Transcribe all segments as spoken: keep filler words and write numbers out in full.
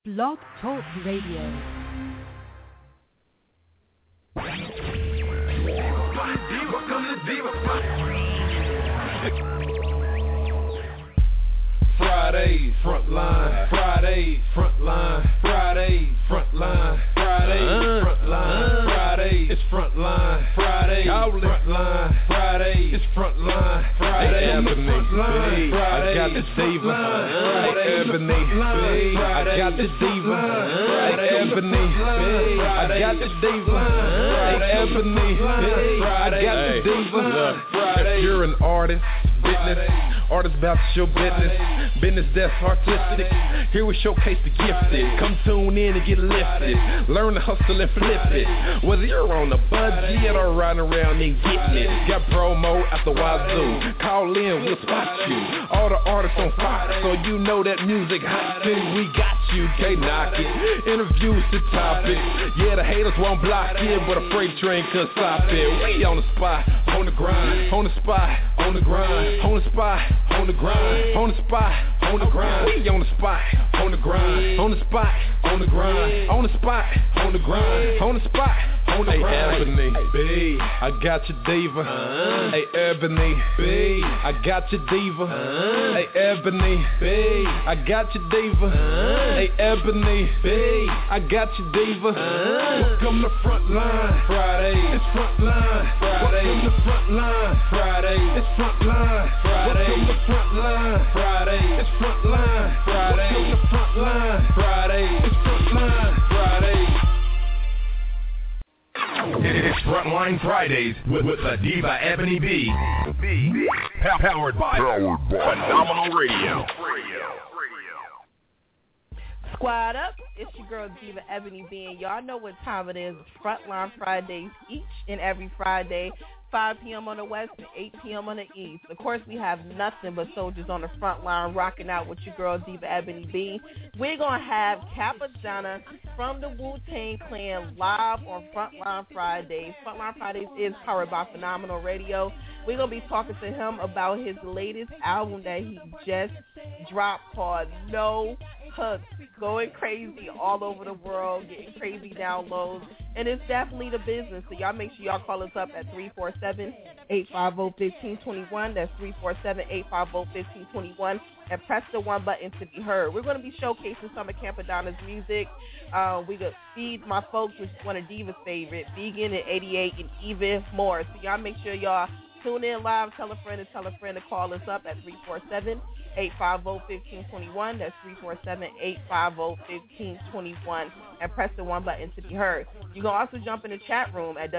Blog Talk Radio. Welcome to Diva Fridays, frontline. Fridays, frontline. Fridays, frontline. Fridays, frontline. Fridays, it's frontline. Fridays, frontline. Fridays, it's frontline. Fridays, frontline. I got the diva. Ebony, I got the diva. Ebony, I got the diva. Ebony, I got the diva. If you're an artist, business, artists about to show business, business that's artistic. Here we showcase the gifted. Come tune in and get lifted. Learn to hustle and flip it. Whether you're on a budget or riding around and getting it. Got promo at the wazoo. Call in, we'll spot you. All the artists on Fox, so you know that music hot thing. We got you, can't knock it. Interviews the topic. Yeah, the haters won't block it, but a freight train could stop it. We on the spot, on the grind, on the spot, on the grind, on the spot, on the grind, on the spot, on the grind. We on the spot, on the grind, on the spot, on the grind, on the spot, on the grind, on the spot, on the grind. Hey, Ebony, B, I got your diva. Uh, hey, Ebony, B, I got your diva. Uh, hey, Ebony, B, I got your diva. Uh, hey, Ebony, B, I got your diva. Uh, welcome to Frontline Friday. It's Frontline Friday. Welcome to Frontline Friday. It's Frontline Friday. Welcome to Frontline Friday. It's Frontline Friday. Welcome to Frontline Friday. It's Frontline Friday. It's Frontline Fridays with, with the Diva Ebony B. B. Powered by, Powered by Phenomenal Radio. Squad up, it's your girl Diva Ebony B, and y'all know what time it is. Frontline Fridays each and every Friday, five p.m. on the west and eight p.m. on the east. Of course, we have nothing but soldiers on the front line rocking out with your girl Diva Ebony B. We're going to have Cappadonna from the Wu-Tang Clan live on Frontline Fridays. Frontline Fridays is powered by Phenomenal Radio. We're going to be talking to him about his latest album that he just dropped called No Hooks. Going crazy all over the world, getting crazy downloads, and it's definitely the business. So y'all make sure y'all call us up at three four seven, eight five zero, one five two one. That's three four seven, eight five zero, one five two one, and press the one button to be heard. We're going to be showcasing some of Cappadonna's music. Uh, we got Feed My Folks, which is one of Diva's favorite, Vegan and eighty-eight, and even more. So y'all make sure y'all tune in live, tell a friend, and tell a friend to call us up at three four seven, eight five zero, one five two one. That's three four seven, eight five zero, one five two one, and press the one button to be heard. You can also jump in the chat room at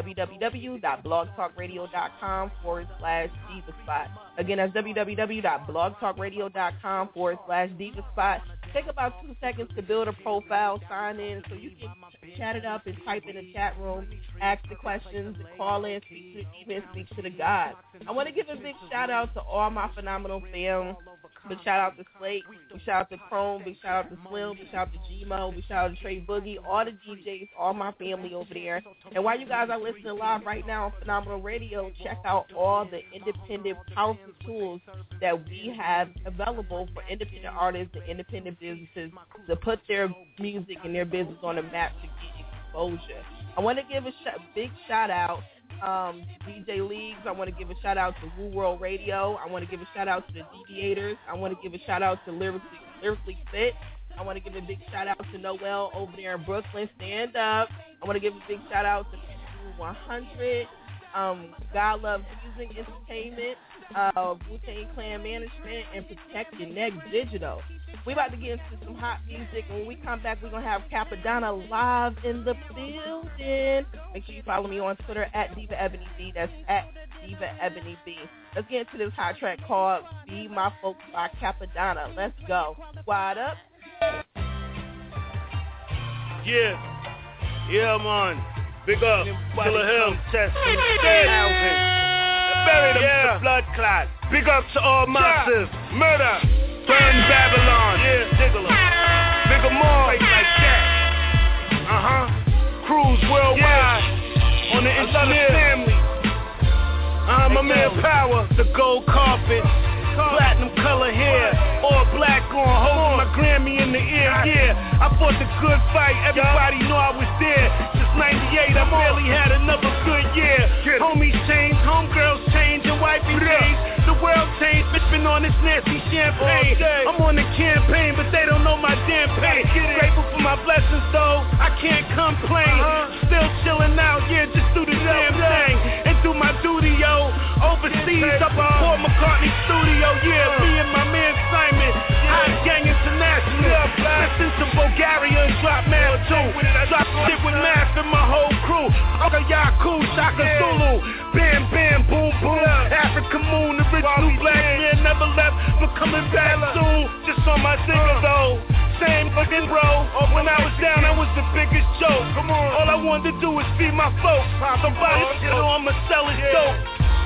www.blogtalkradio.com forward slash Diva Spot. Again, that's www.blogtalkradio.com forward slash Diva Spot. Take about two seconds to build a profile, sign in, so you can chat it up and type in the chat room, ask the questions, call in, speak to the Diva, and speak to the God. I want to give a big shout out to all my Phenomenal fans. Big shout out to Slate, big shout out to Chrome, big shout out to Slim, big shout out to G-Mo, big shout out to Trey Boogie, all the D Js, all my family over there. And while you guys are listening live right now on Phenomenal Radio, check out all the independent, powerful tools that we have available for independent artists and independent businesses to put their music and their business on the map to get exposure. I want to give a sh- big shout out Um, D J Leagues. I want to give a shout out to Woo World Radio. I want to give a shout out to the Deviators. I want to give a shout out to Lyrically, Lyrically Fit. I want to give a big shout out to Noel over there in Brooklyn. Stand up. I want to give a big shout out to one hundred, um, God Love Music Entertainment, uh, Wu-Tang Clan Management, and Protect Your Neck Digital. We about to get into some hot music, and when we come back, we're going to have Cappadonna live in the building. Make sure you follow me on Twitter at Diva Ebony B. That's at Diva Ebony B. Let's get into this hot track called Be My Folks by Cappadonna. Let's go. Squad up. Yeah. Yeah, man. Big up. Killer Hill. Chest. Housing. Bury them yeah. The blood clot. Big up to all monsters. Yeah. Murder. Burn Babylon. Yeah. Diggler. Bigger more. Like that. Uh-huh. Cruise worldwide. Yeah. On the internet. Family. Uh-huh. My man Power. The gold carpet. Platinum color hair. all black on, holding my Grammy in the ear, yeah. I fought the good fight, everybody know I was there. Since ninety-eight, I barely had another good year. Homies change, homegirls change, and wifey change. The world changed, bitch been on this nasty champagne. I'm on the campaign, but they don't know my damn pain. Grateful for my blessings though, I can't complain. Still chilling out, yeah, just do the damn thing. And do my duty, yo. Overseas, up at Paul McCartney studio, yeah. Me and my man Simon, Hot Gang International. Listen to Bulgaria and drop math too. Drop shit with math and my whole crew. Okay, Yaku, Shaka Zulu. Bam, bam, boom, boom. African moon, the rich blue black man never left, but coming back soon. Just on my single though. Same fucking bro. When I was down, I was the biggest joke. Come on. All I wanted to do was feed my folks. Somebody shit on my selling dope.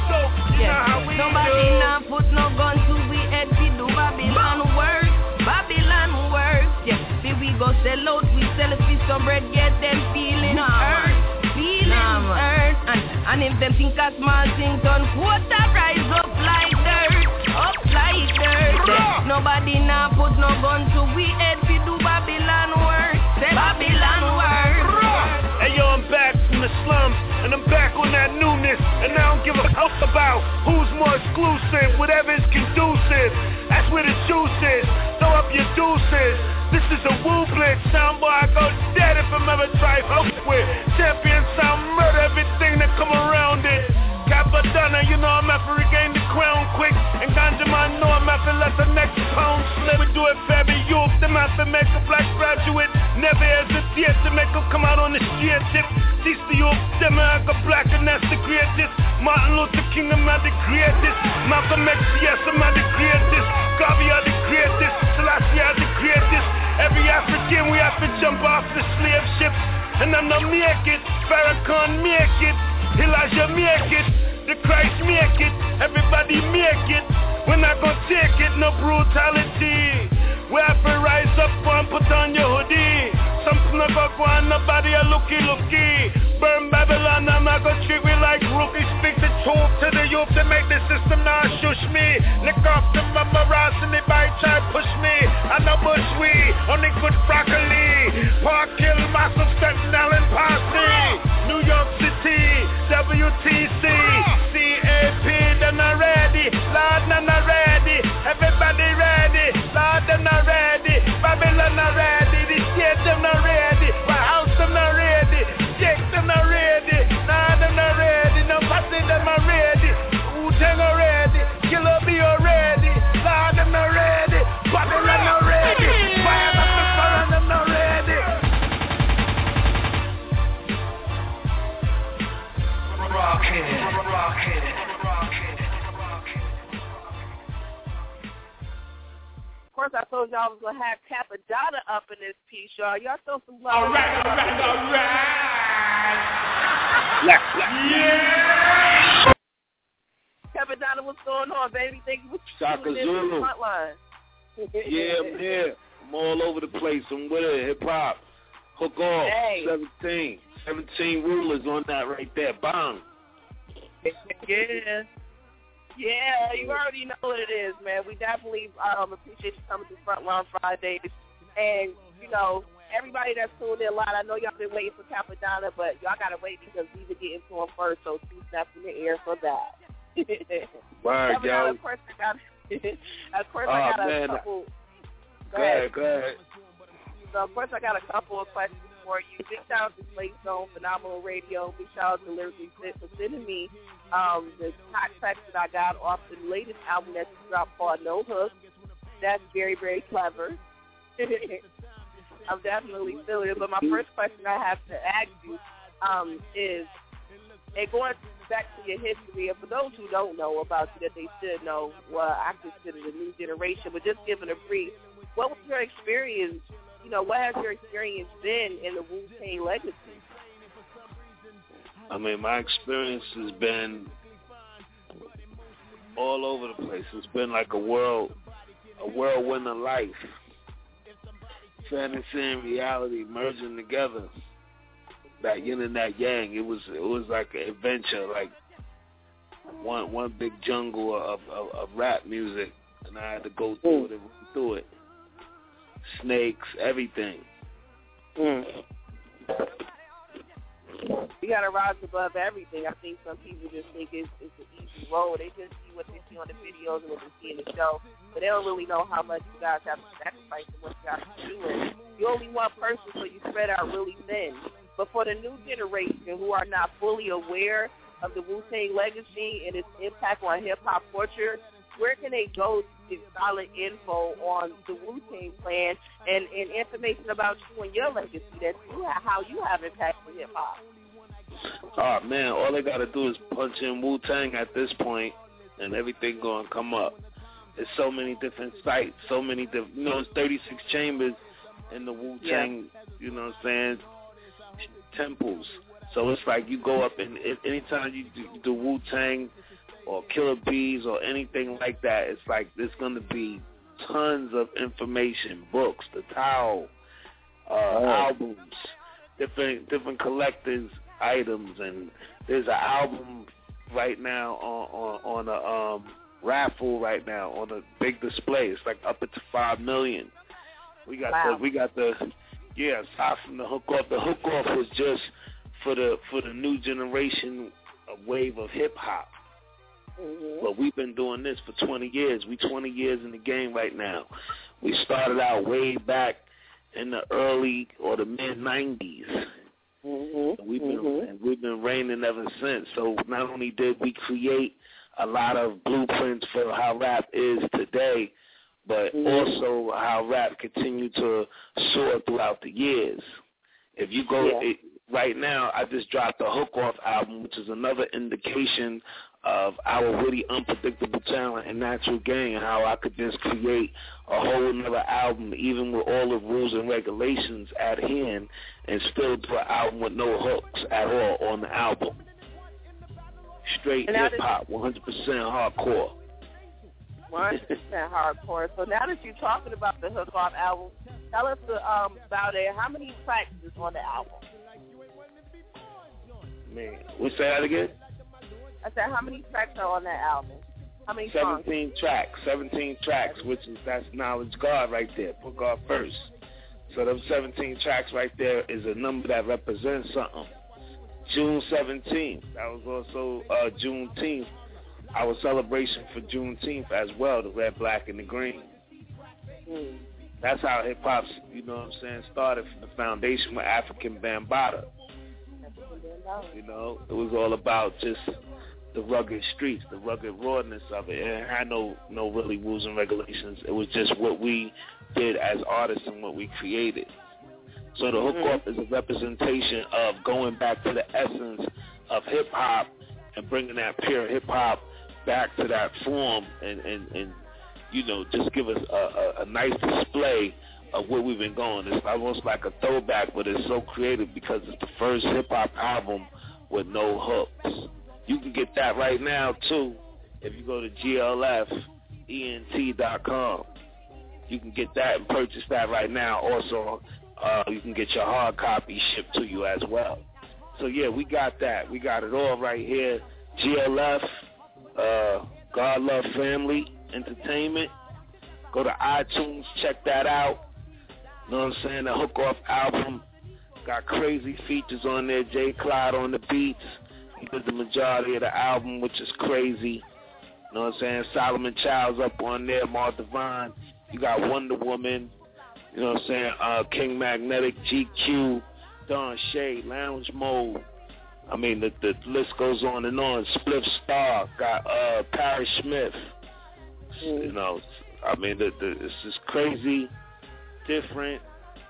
Yeah. Nobody now put no gun to we head. We do Babylon work. Babylon work. Yeah. See we go sell out. We sell a piece of bread. Get them feeling hurt. Feeling hurt. And, and if them think a small thing done, quarter rise up like dirt. Up like dirt. Yeah. Nobody now put no gun to we head. We do Babylon work. Say Babylon work. Hey yo, I'm back from the slums, and I'm back on that newness, and I don't give a fuck about who's more exclusive, whatever is conducive, that's where the juice is, throw up your deuces, this is a woo blitz, soundboy, I go dead if I'm ever tried up with, champion sound murder, everything that come around it, Capadonna, you know I'm after regain the crown quick, and Ganja man know I'm after let the next pound slip, we do it for every youth, them after make a black graduate, never hesitate to make them come out on the street tip, teach the youth, them I got black and that's the greatest, Martin Luther King, I'm not the greatest, Malcolm X, yes, I'm not the greatest, Garvey are the greatest, Selassie are the greatest, every African we have to jump off the slave ships, and I'm not make it, Farrakhan make it, Elijah make it, the Christ make it, everybody make it, we're not gonna take it, no brutality, we have to rise up and put on your hoodie, something not gonna go on, nobody a looky looky, burn Babylon, I'm not gonna treat we like rookies, speak the truth to the youth to make the system not shush me, lick off the mama Ross and they bite try push me, I know bush we, only good broccoli, Park Hill, massive Staten Island posse, New York City, W T C, C A P, they're not ready, Lord, they're not ready, everybody ready, Lord, they're not ready, Babylon not ready, the state them not ready, my house them not ready, Jake them not ready, nah them not ready, no party them not ready, Wu-Tang not ready, Killer B already, Lord them not ready, Babylon not ready, Fire up the fire them not ready. Rockin', rockin', rockin'. Of course, I told y'all I was gonna have Capadonna up in this piece, y'all. Y'all throw some love. All right, all right, all right. Yeah. Capadonna, what's going on, baby? Thank you for Shaka tuning in to Zulu. the front line. Yeah, I'm here. I'm all over the place. I'm with it. Hip hop. Hook off. Hey. seventeen. seventeen rulers on that right there. Bang. Yeah. Yeah, you already know what it is, man. We definitely um, appreciate you coming to Frontline Fridays. And, you know, everybody that's tuned in live, I know y'all been waiting for Capadonna, but y'all got to wait because we were getting to him first, so two snaps in the air for that. Word, yo. Of course, I got, of course, Oh, I got man. a couple. Go ahead, go ahead. So, of course, I got a couple of questions for you. Big shout out to Slate Zone, Phenomenal Radio. Big shout out to Lyrically Fit for sending me um, the hot tracks that I got off the latest album that you dropped called No Hook. That's very, very clever. I'm definitely feeling it. But my first question I have to ask you um, is, and going back to your history, and for those who don't know about you that they should know, well, I consider the new generation, but just giving a brief, what was your experience? You know, what has your experience been in the Wu-Tang legacy? I mean, my experience has been all over the place. It's been like a world, a whirlwind of life. Fantasy and reality merging together. That yin and that yang. It was, it was like an adventure, like one, one big jungle of, of, of rap music, and I had to go through it and run through it. Snakes, everything. Mm. You gotta rise above everything. I think some people just think it's, it's an easy road. They just see what they see on the videos and what they see in the show, but they don't really know how much you guys have to sacrifice and what you guys are doing. You're only one person, so you spread out really thin. But for the new generation who are not fully aware of the Wu-Tang legacy and its impact on hip-hop culture, where can they go to get solid info on the Wu-Tang Clan and, and information about you and your legacy, that you have, how you have impacted hip-hop? Oh, man, all they got to do is punch in Wu-Tang at this point, and everything going to come up. There's so many different sites, so many different, you know, it's thirty-six chambers in the Wu-Tang, yeah. You know what I'm saying, temples. So it's like you go up, and anytime you do, do Wu-Tang or Killer Bees or anything like that, it's like there's going to be tons of information, books, the Tao, uh, oh. albums, different different collectors' items, and there's an album right now on on, on a um, raffle right now on a big display. It's like up to five million. We got wow. the we got the yeah. Aside from the hook off, the hook off was just for the for the new generation, a wave of hip hop. Mm-hmm. But we've been doing this for twenty years. We twenty years in the game right now. We started out way back in the early or the mid nineties. Mm-hmm. We've been mm-hmm. we've been reigning ever since. So not only did we create a lot of blueprints for how rap is today, but mm-hmm. also how rap continued to soar throughout the years. If you go yeah. it, right now, I just dropped the Hook Off album, which is another indication of our witty, unpredictable talent and natural gang, and how I could just create a whole another album, even with all the rules and regulations at hand, and still do an album with no hooks at all on the album. Straight hip-hop, one hundred percent hardcore. one hundred percent hardcore. So now that you're talking about the Hook Off album, tell us um, about it. How many tracks is on the album? Man, we say that again? I said, how many tracks are on that album? How many songs? seventeen tracks. seventeen tracks, which is, that's Knowledge God right there. Put God first. So those seventeen tracks right there is a number that represents something. June seventeenth, that was also uh, Juneteenth, our celebration for Juneteenth as well, the red, black, and the green. Mm. That's how hip-hop's, you know what I'm saying, started from the foundation with African Bambaataa. You know, it was all about just the rugged streets, the rugged rawness of it. It had no, no really rules and regulations. It was just what we did as artists and what we created. So the Hook Off is a representation of going back to the essence of hip-hop and bringing that pure hip-hop back to that form and, and, and you know, just give us a, a, a nice display of where we've been going. It's almost like a throwback, but it's so creative because it's the first hip-hop album with no hooks. You can get that right now, too, if you go to G L F E N T dot com. You can get that and purchase that right now. Also, uh, you can get your hard copy shipped to you as well. So, yeah, we got that. We got it all right here. G L F, uh, God Love Family Entertainment. Go to iTunes, check that out. You know what I'm saying? The Hook Off album got crazy features on there. J. Clyde on the beats. He did the majority of the album, which is crazy. You know what I'm saying? Solomon Child's up on there. Mar Divine. You got Wonder Woman. You know what I'm saying? Uh, King Magnetic, G Q, Don Shay, Lounge Mode. I mean, the, the list goes on and on. Spliff Star. Got uh, Parrish Smith. Mm. You know, I mean, the, the, it's just crazy, different,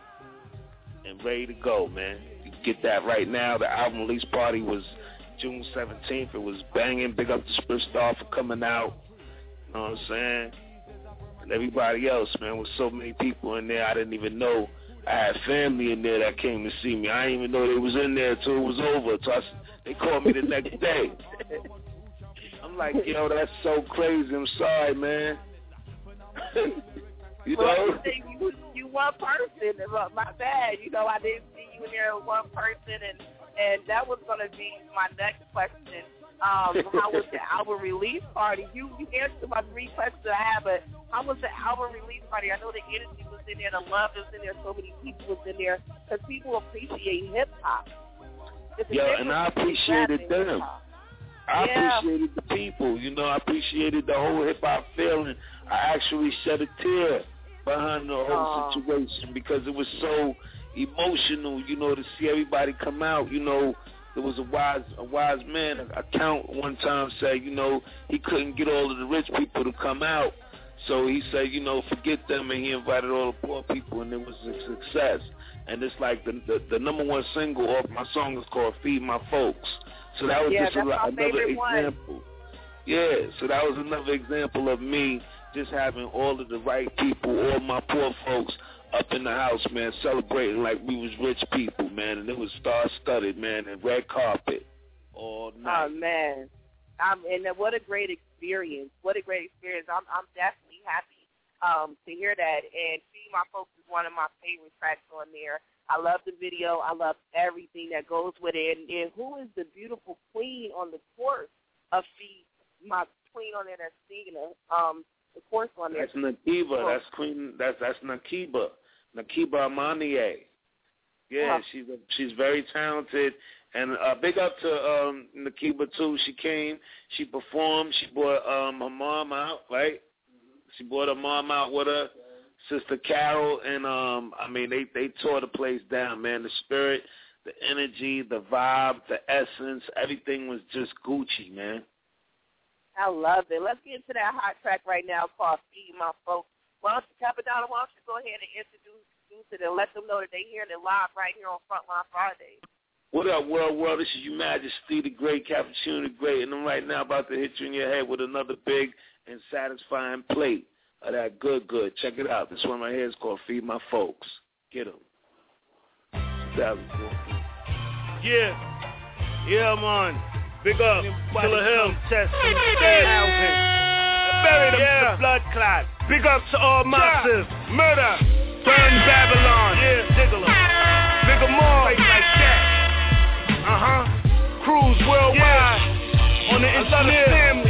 and ready to go, man. You can get that right now. The album release party was June seventeenth. It was banging. Big up to Spliff Star for coming out. You know what I'm saying? And everybody else, man, with so many people in there, I didn't even know. I had family in there that came to see me. I didn't even know they was in there until it was over. So I, they called me the next day. I'm like, yo, that's so crazy. I'm sorry, man. You well, know? You, you one person. My bad. You know, I didn't see you in there with one person, and, and that was going to be my next question. Um, how was the album release party? You you answered my three questions I have, but how was the album release party? I know the energy was in there, the love was in there, so many people was in there, because people appreciate hip-hop. Yeah, and I appreciated them. I yeah. appreciated the people. You know, I appreciated the whole hip-hop feeling. I actually shed a tear behind the whole oh. situation because it was so emotional, you know, to see everybody come out. You know, there was a wise a wise man, a count one time said, you know, he couldn't get all of the rich people to come out. So he said, you know, forget them, and he invited all the poor people, and it was a success. And it's like the the, the number one single off my song is called Feed My Folks. So that was yeah, just a, another example. One. Yeah, so that was another example of me just having all of the right people, all my poor folks up in the house, man, celebrating like we was rich people, man, and it was star-studded, man, and red carpet all night. Oh, man. Um, and what a great experience. What a great experience. I'm, I'm definitely happy um, to hear that. And Feed My Folks is one of my favorite tracks on there. I love the video. I love everything that goes with it. And, and who is the beautiful queen on the chorus of Feed My Queen on there that's singing um, the chorus on there? That's Nakiba. Oh. That's Queen. That's that's Nakiba. Nakiba Amaniye. Yeah, oh. she's a, she's very talented. And uh, big up to um, Nakiba too. She came. She performed. She brought um, her mom out. Right. She brought her mom out with her. Sister Carol, and um, I mean, they, they tore the place down, man. The spirit, the energy, the vibe, the essence, everything was just Gucci, man. I love it. Let's get into that hot track right now called Feed My Folks. Why don't you, Capadonna, why don't you go ahead and introduce, introduce it and let them know that they're hearing it live right here on Frontline Friday. What up, world, world? This is Your Majesty, the great Cappuccino, the great, and I'm right now about to hit you in your head with another big and satisfying plate of that good, good. Check it out. This one right here is called Feed My Folks. Get them. twenty fourteen. Yeah. Yeah, man. Big up. Killer Hill. Test. Housing. Bury them yeah. the blood clot. Big up to all massive. Yeah. Murder. Burn Babylon. Yeah. Diggler. Bigger more. Like that. Uh-huh. Cruise worldwide. Yeah. On the internet. Family.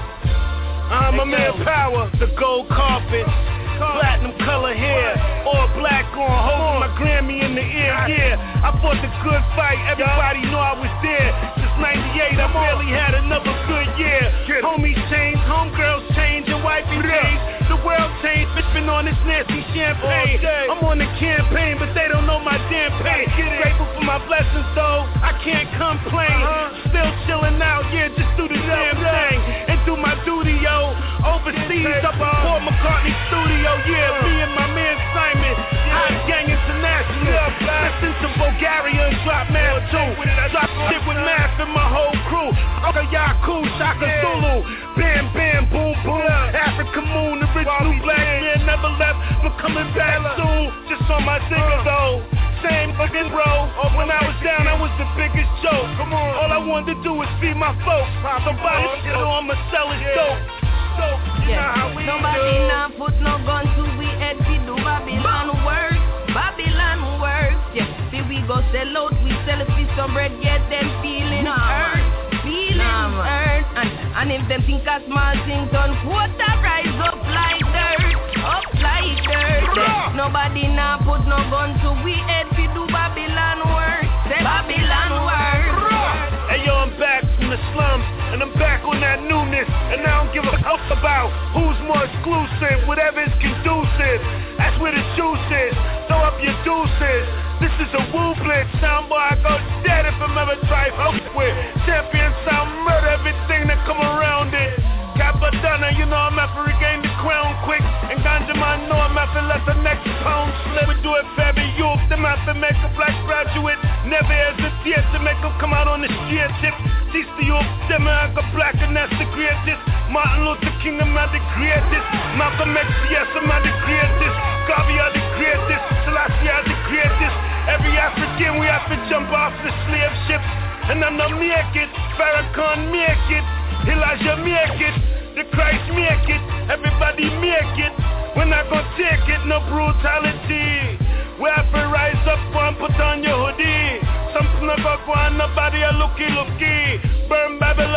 I'm a man power, the gold carpet, platinum color hair, all black on, holding my Grammy in the ear, yeah. I fought the good fight, everybody know I was there. Since ninety-eight, I barely had another good year. Homies change, homegirls change, and wifey change. The world changed, bitch been on this nasty champagne. I'm on the campaign, but they don't know my damn pain. Grateful for my blessings though, I can't complain. Still chilling out, yeah, just do the damn thing. And do my duty, yo. Overseas, up at Paul McCartney studio, yeah. Me and my man Simon, Hot Gang International. Listen to Bulgaria and drop math too. Drop shit with math and my whole crew. Okay, Yaku, Shaka Zulu. Bam, bam, boom, boom. African Moon, the original black man never left, but coming back soon. Just on my digger though. Same fucking bro. When I was down, I was the biggest joke. Come on. All I wanted to do was feed my folks. Somebody shit on my selling dope. So, you yeah. know how we Nobody do. now put no gun to we head to do Babylon work. Babylon work. Yeah. See we go sell out, we sell a piece of bread, get them feeling nah, hurt. Feeling nah, hurt. And, and if them think a small thing done, quarter rise up like dirt. Up like dirt. Yeah. Nobody now put no gun to we head to do Babylon work. Say Babylon work. Hey yo, I'm back from the slums, and I'm back on that newness, and I don't give a fuck about who's more exclusive, whatever's conducive. That's where the juice is. Throw up your deuces. This is a woo blitz. Soundboy, I go dead if I'm ever try fuck with. Champion sound murder everything that come around it. Capadonna, you know I'm after regain the crown quick. And Ganja man know I'm after let the next pound slip. We do it for every youth. Them after make a black graduate. Never hesitate to make them come out on the street tip. Teach the youth, them I got black and that's the greatest. Martin Luther King, I'm not the greatest. Malcolm X, yes, I'm not the greatest. Garvey are the greatest. Selassie are the greatest. Every African we have to jump off the slave ship. And I'm not make it. Farrakhan make it. Elijah make it, the Christ make it, everybody make it. We're not gonna take it, no brutality. We have to rise up and put on your hoodie. Something about go on, nobody a looky looky. Burn Babylon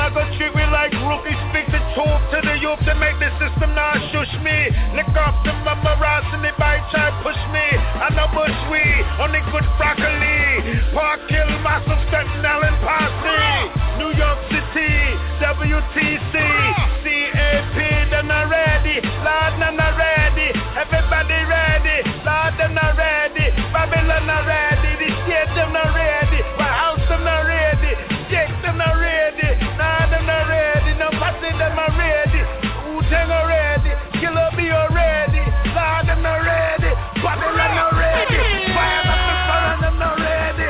I go treat me like rookies. Speak the truth to the youth to make the system not shush me. Lick off the memorized and they might try to push me. I know bush weed, only good broccoli. Park Hill, massive Sentinel and Posse. New York City, W T C, C A P, they're not ready. Lord, they're not ready. Everybody ready. Lord, they're not ready. Babylon not ready. The state, they're not ready. My house, they're not ready. Jake, they're not ready. Nah, they're not ready. No party, they're not ready. Wu-Tang already. Killer be already. Lord, they're not ready. Babylon not ready. Fire up the fire, they're not ready.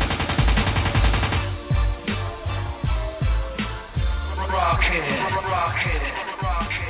Rockin', rockin', rockin'.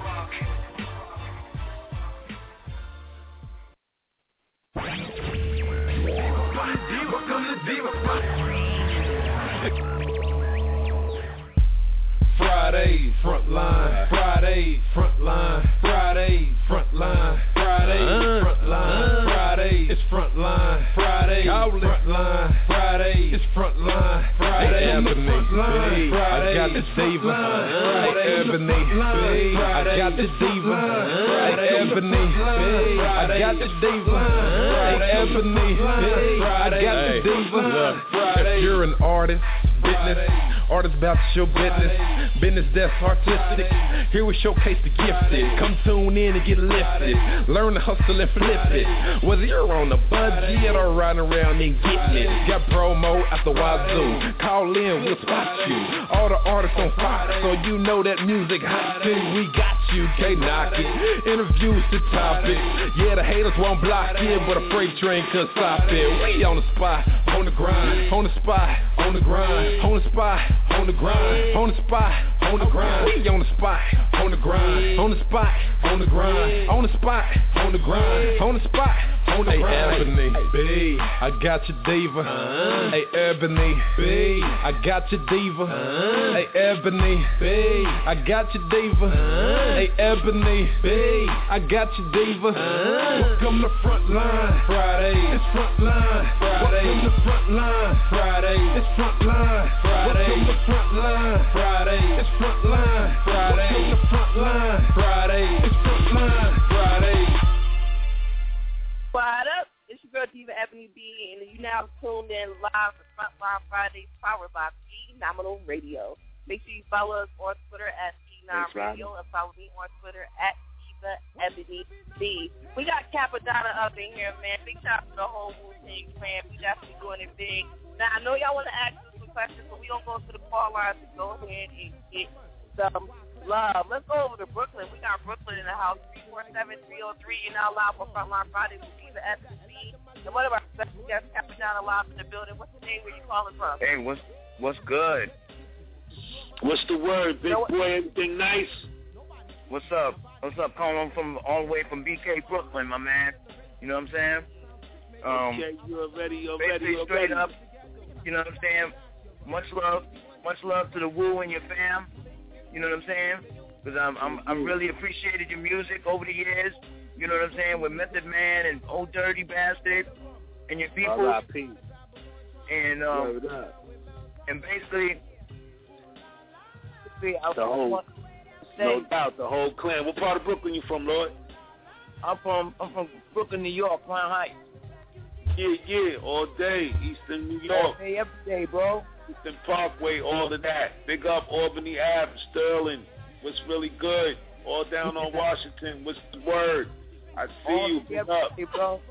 Friday, front line. Friday, front line. Friday, front line. Friday, front line. Friday, it's front line. Friday, front line. Friday, it's front line. Friday, on the front line. I got the diva. Ebony, I got the diva. Ebony, I got the diva. Ebony, I got the diva. If you're an artist, business, artists about to show business, business that's artistic. Here we showcase the gifted. Come tune in and get lifted. Learn to hustle and flip it. Whether you're on a budget or riding around and getting it. Got promo at the wazoo. Call in, we'll spot you. All the artists on Fox, so you know that music hot too. We got you, can't knock it. Interviews the topic. Yeah, the haters won't block it, but a freight train could stop it. We on the spot, on the grind, on the spot, on the grind, on the spot, on the grind, on the spot, on the grind. We on the spot, on the grind, on the spot, on the grind, on the spot, on the grind, on the spot, on the grind. Hey, Ebony, B, I got your diva. Uh, hey, Ebony, B, I got your diva. Uh, hey, Ebony, B, I got your diva. Uh, hey, Ebony, B, I got your diva. Uh, welcome to front line. Friday, it's front line. Friday, welcome to front line. Friday, it's front line. Friday, welcome to front line. Friday, it's front line. Friday, welcome to front line. Friday, it's front line. Friday. What up? It's your girl Diva Ebony B, and you now tuned in live for Frontline Fridays, powered by Phenomenal Radio. Make sure you follow us on Twitter at Phenomenal Radio and follow me on Twitter at Diva Ebony B. We got Capadonna up in here, man. Big shout out to the whole Wu-Tang fan. We definitely doing it big. Now, I know y'all want to ask us some questions, but we don't go to the call lines to go ahead and get some love. Let's go over to Brooklyn. We got Brooklyn in the house, three four seven, three oh three. You're now live for Frontline Fridays with Diva S and C. And one of our special guests, Capadonna, live in the building. What's the name? Where you calling from? Hey, what's what's good? What's the word, big boy? Everything nice? What's up? What's up? Calling from all the way from B K, Brooklyn, my man. You know what I'm saying? Um, okay, you already, you already, you straight already. up. You know what I'm saying? Much love, much love to the Wu and your fam. You know what I'm saying? Because I'm I'm I'm really appreciated your music over the years. You know what I'm saying? With Method Man and Old Dirty Bastard and your people. R I P And um, and basically, see, I, the whole, want to say, no doubt, the whole clan. What part of Brooklyn you from, Lord? I'm from I'm from Brooklyn, New York, Crown Heights. Yeah, yeah, all day, Eastern New York. Hey, every day, bro. Eastern Parkway, all of that. Big up Albany Ave, Sterling. What's really good? All down on Washington. What's the word? I see all you. Big up. Day, bro.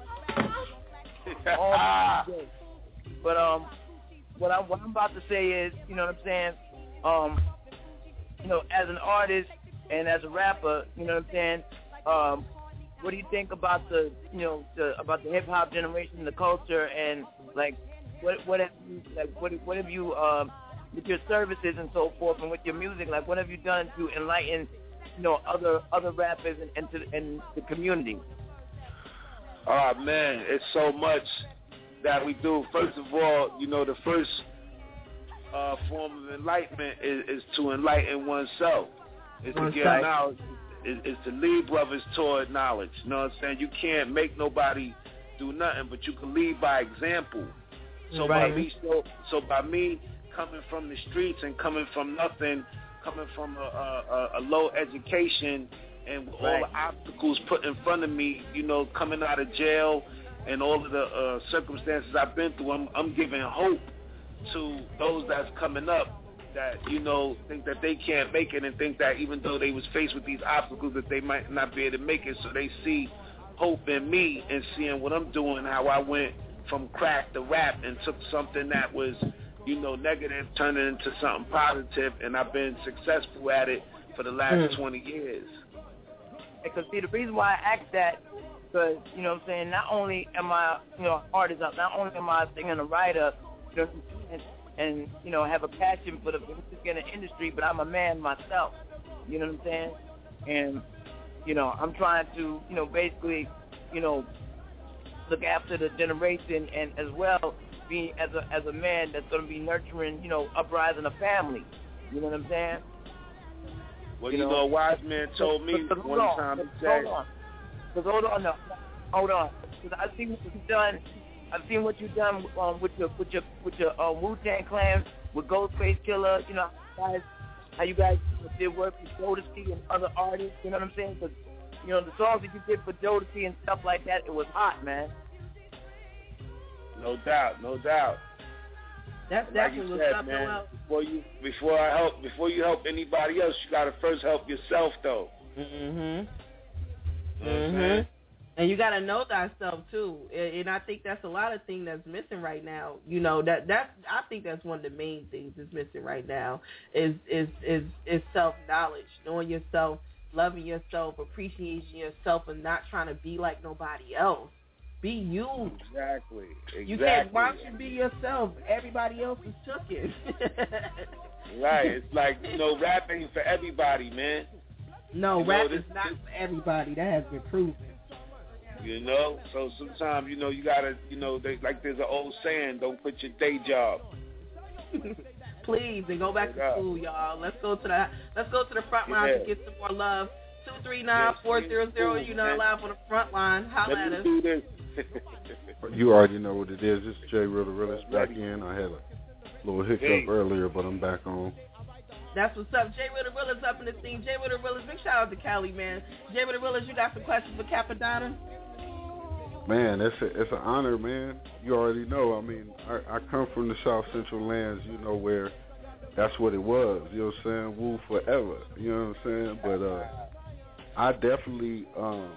all day. But um, what I'm what I'm about to say is, you know what I'm saying? Um, you know, as an artist and as a rapper, you know what I'm saying? Um, what do you think about the, you know, the, about the hip hop generation, the culture, and like, what what have you like what what have you um with your services and so forth, and with your music, like what have you done to enlighten, you know, other other rappers and and, to, and the community? Oh man, it's so much that we do. First of all, you know, the first uh, form of enlightenment is, is to enlighten oneself. It's to get knowledge. It's to lead brothers toward knowledge. You know what I'm saying? You can't make nobody do nothing, but you can lead by example. So right. by me, so, so by me coming from the streets and coming from nothing, coming from a, a, a low education, and with right. all the obstacles put in front of me, you know, coming out of jail and all of the uh, circumstances I've been through, I'm, I'm giving hope to those that's coming up that, you know, think that they can't make it and think that even though they was faced with these obstacles that they might not be able to make it. So they see hope in me and seeing what I'm doing, how I went from crack to rap and took something that was, you know, negative, turned it into something positive, and I've been successful at it for the last mm. twenty years. Because, see, the reason why I asked that, because, you know what I'm saying, not only am I, you know, artist up, not only am I a singer and a writer, you know, and, and, you know, have a passion for the music and the industry, but I'm a man myself, you know what I'm saying? And, you know, I'm trying to, you know, basically, you know, look after the generation and as well be as a as a man that's going to be nurturing, you know, uprising a family. You know what I'm saying? Well, you, you know, know, a wise man told me but, but one on, time. He said, hold on. Because hold on, no, hold on. Because I've seen what you've done. I've seen what you've done um, with your with your with your uh, Wu-Tang Clan, with Ghostface Killah. You know, guys, how you guys did work with Jodeci and other artists. You know what I'm saying? Because you know, the songs that you did for Jodeci and stuff like that, it was hot, man. No doubt, no doubt. That's like definitely you what's said, up, man. Noel. Before you, before I help, before you help anybody else, you gotta first help yourself, though. Mhm. You know mhm. And you gotta know thyself too. And I think that's a lot of things that's missing right now. You know that that's I think that's one of the main things that's missing right now is is is is self knowledge, knowing yourself, loving yourself, appreciating yourself, and not trying to be like nobody else. Be you. Exactly. Exactly. You can't. Why don't you be yourself? Everybody else is took it. Right. It's like, you know, rap ain't for everybody, man. No, you rap know, this, is not this, for everybody. That has been proven. You know, so sometimes, you know, you gotta, you know, they, like there's an old saying, don't quit your day job. Please, and go back to school, y'all. Let's go to the let's go to the front line yeah. to get some more love. Two three nine four zero zero. You know, live on the front line. Holla Let at us. Do this. You already know what it is. This is Jay Riddle Realist back in. I had a little hiccup hey. earlier, but I'm back on. That's what's up. Jay Riddle Realist up in the scene. Jay Riddle Realist, big shout out to Cali, man. Jay Riddle Realist, you got some questions for Capadonna? Man, it's a, it's an honor, man. You already know. I mean, I, I come from the South Central lands, you know, where that's what it was. You know what I'm saying? Woo forever. You know what I'm saying? But uh, I definitely, um,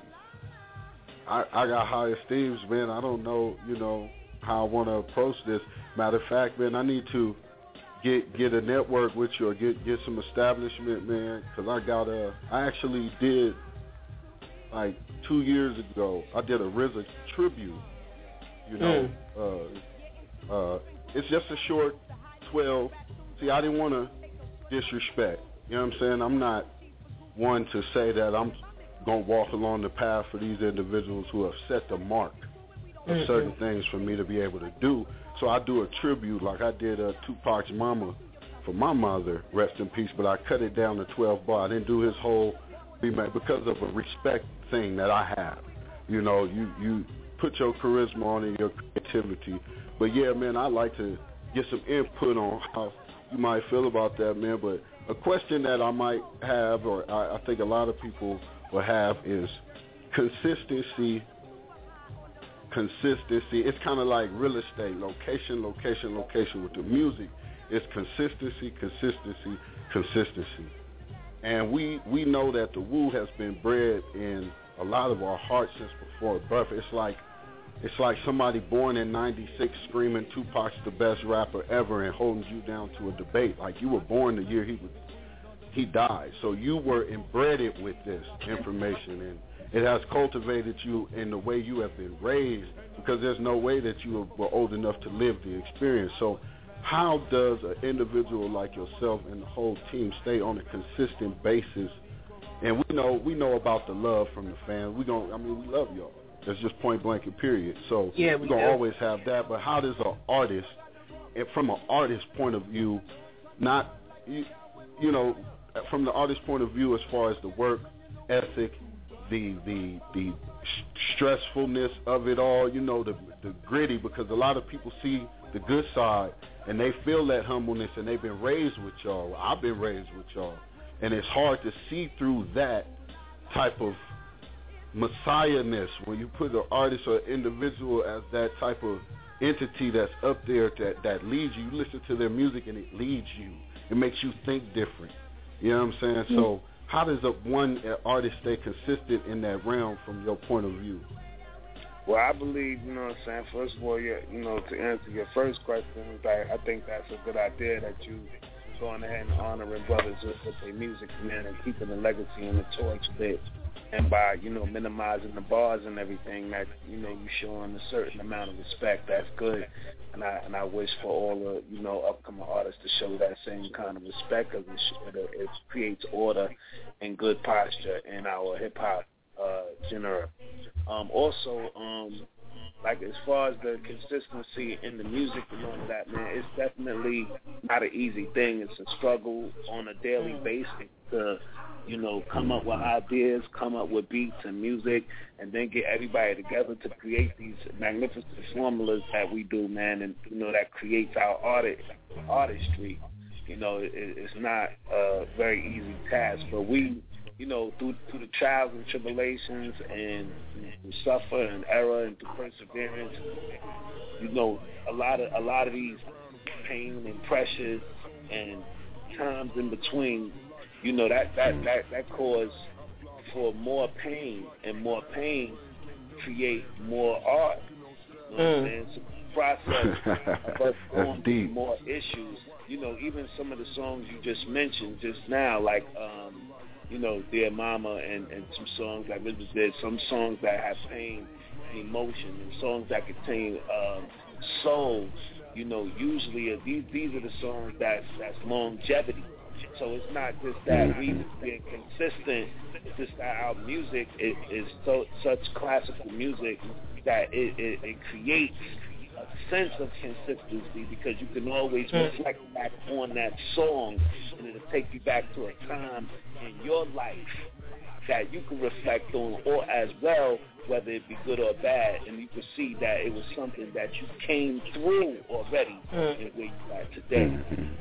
I, I got high esteems, man. I don't know, you know, how I want to approach this. Matter of fact, man, I need to get get a network with you or get get some establishment, man, because I got a, I actually did, like two years ago, I did a R Z A tribute, you know. Mm. Uh, uh, it's just a short twelve. See, I didn't want to disrespect, you know what I'm saying? I'm not one to say that I'm going to walk along the path for these individuals who have set the mark of mm-hmm. certain things for me to be able to do. So I do a tribute like I did uh, Tupac's mama for my mother, rest in peace, but I cut it down to twelve bar. I didn't do his whole, because of a respect thing that I have. You know, you, you put your charisma on and your creativity. But yeah, man, I like to get some input on how you might feel about that, man. But a question that I might have, or I, I think a lot of people will have, is consistency. Consistency. It's kind of like real estate. Location, location, location. With the music, it's consistency, consistency, consistency. And we, we know that the Wu has been bred in a lot of our hearts since before birth. It's like it's like somebody born in ninety-six screaming Tupac's the best rapper ever and holding you down to a debate. Like you were born the year he was, he died. So you were embedded with this information, and it has cultivated you in the way you have been raised, because there's no way that you were old enough to live the experience. So how does an individual like yourself and the whole team stay on a consistent basis? And we know we know about the love from the fans. We going I mean, we love y'all. That's just point blank and period. So yeah, we're going to always have that. But how does an artist, and from an artist point of view, not, you, you know, from the artist point of view as far as the work ethic, the the the stressfulness of it all, you know, the the gritty, because a lot of people see the good side and they feel that humbleness and they've been raised with y'all. I've been raised with y'all, and it's hard to see through that type of messiahness when you put an artist or individual as that type of entity that's up there that that leads you. You listen to their music and it leads you. It makes you think different. You know what I'm saying? Mm-hmm. So how does a one artist stay consistent in that realm from your point of view? Well, I believe, you know what I'm saying, first of all, you know, to answer your first question, like, I think that's a good idea that you going ahead and honoring brothers with, with their music, man, and keeping the legacy and the torch lit. And by, you know, minimizing the bars and everything, that, you know, you showing a certain amount of respect. That's good. And I and I wish for all the, you know, upcoming artists to show that same kind of respect, because it, it, it creates order and good posture in our hip-hop uh, genre. Um, also, um, like as far as the consistency in the music and all of that, man, it's definitely not an easy thing. It's a struggle on a daily basis to, you know, come up with ideas, come up with beats and music, and then get everybody together to create these magnificent formulas that we do, man, and, you know, that creates our artist, artistry. You know, it, it's not a very easy task, but we, you know, through through the trials and tribulations and the suffer and error and through perseverance, you know, a lot of a lot of these pain and pressures and times in between, you know, that that that, that cause for more pain, and more pain create more art. You know what I'm saying? So the process of us going through more issues, you know, even some of the songs you just mentioned just now, like um you know, Dear Mama, and, and some songs like Rivers did, some songs that have pain and emotion, and songs that contain um, soul. You know, usually uh, these these are the songs that's that's longevity. So it's not just that we being consistent; it's just that our music is, is so such classical music that it, it, it creates a sense of consistency, because you can always reflect back on that song, and it'll take you back to a time in your life that you can reflect on, or as well, whether it be good or bad, and you can see that it was something that you came through already and where you are today.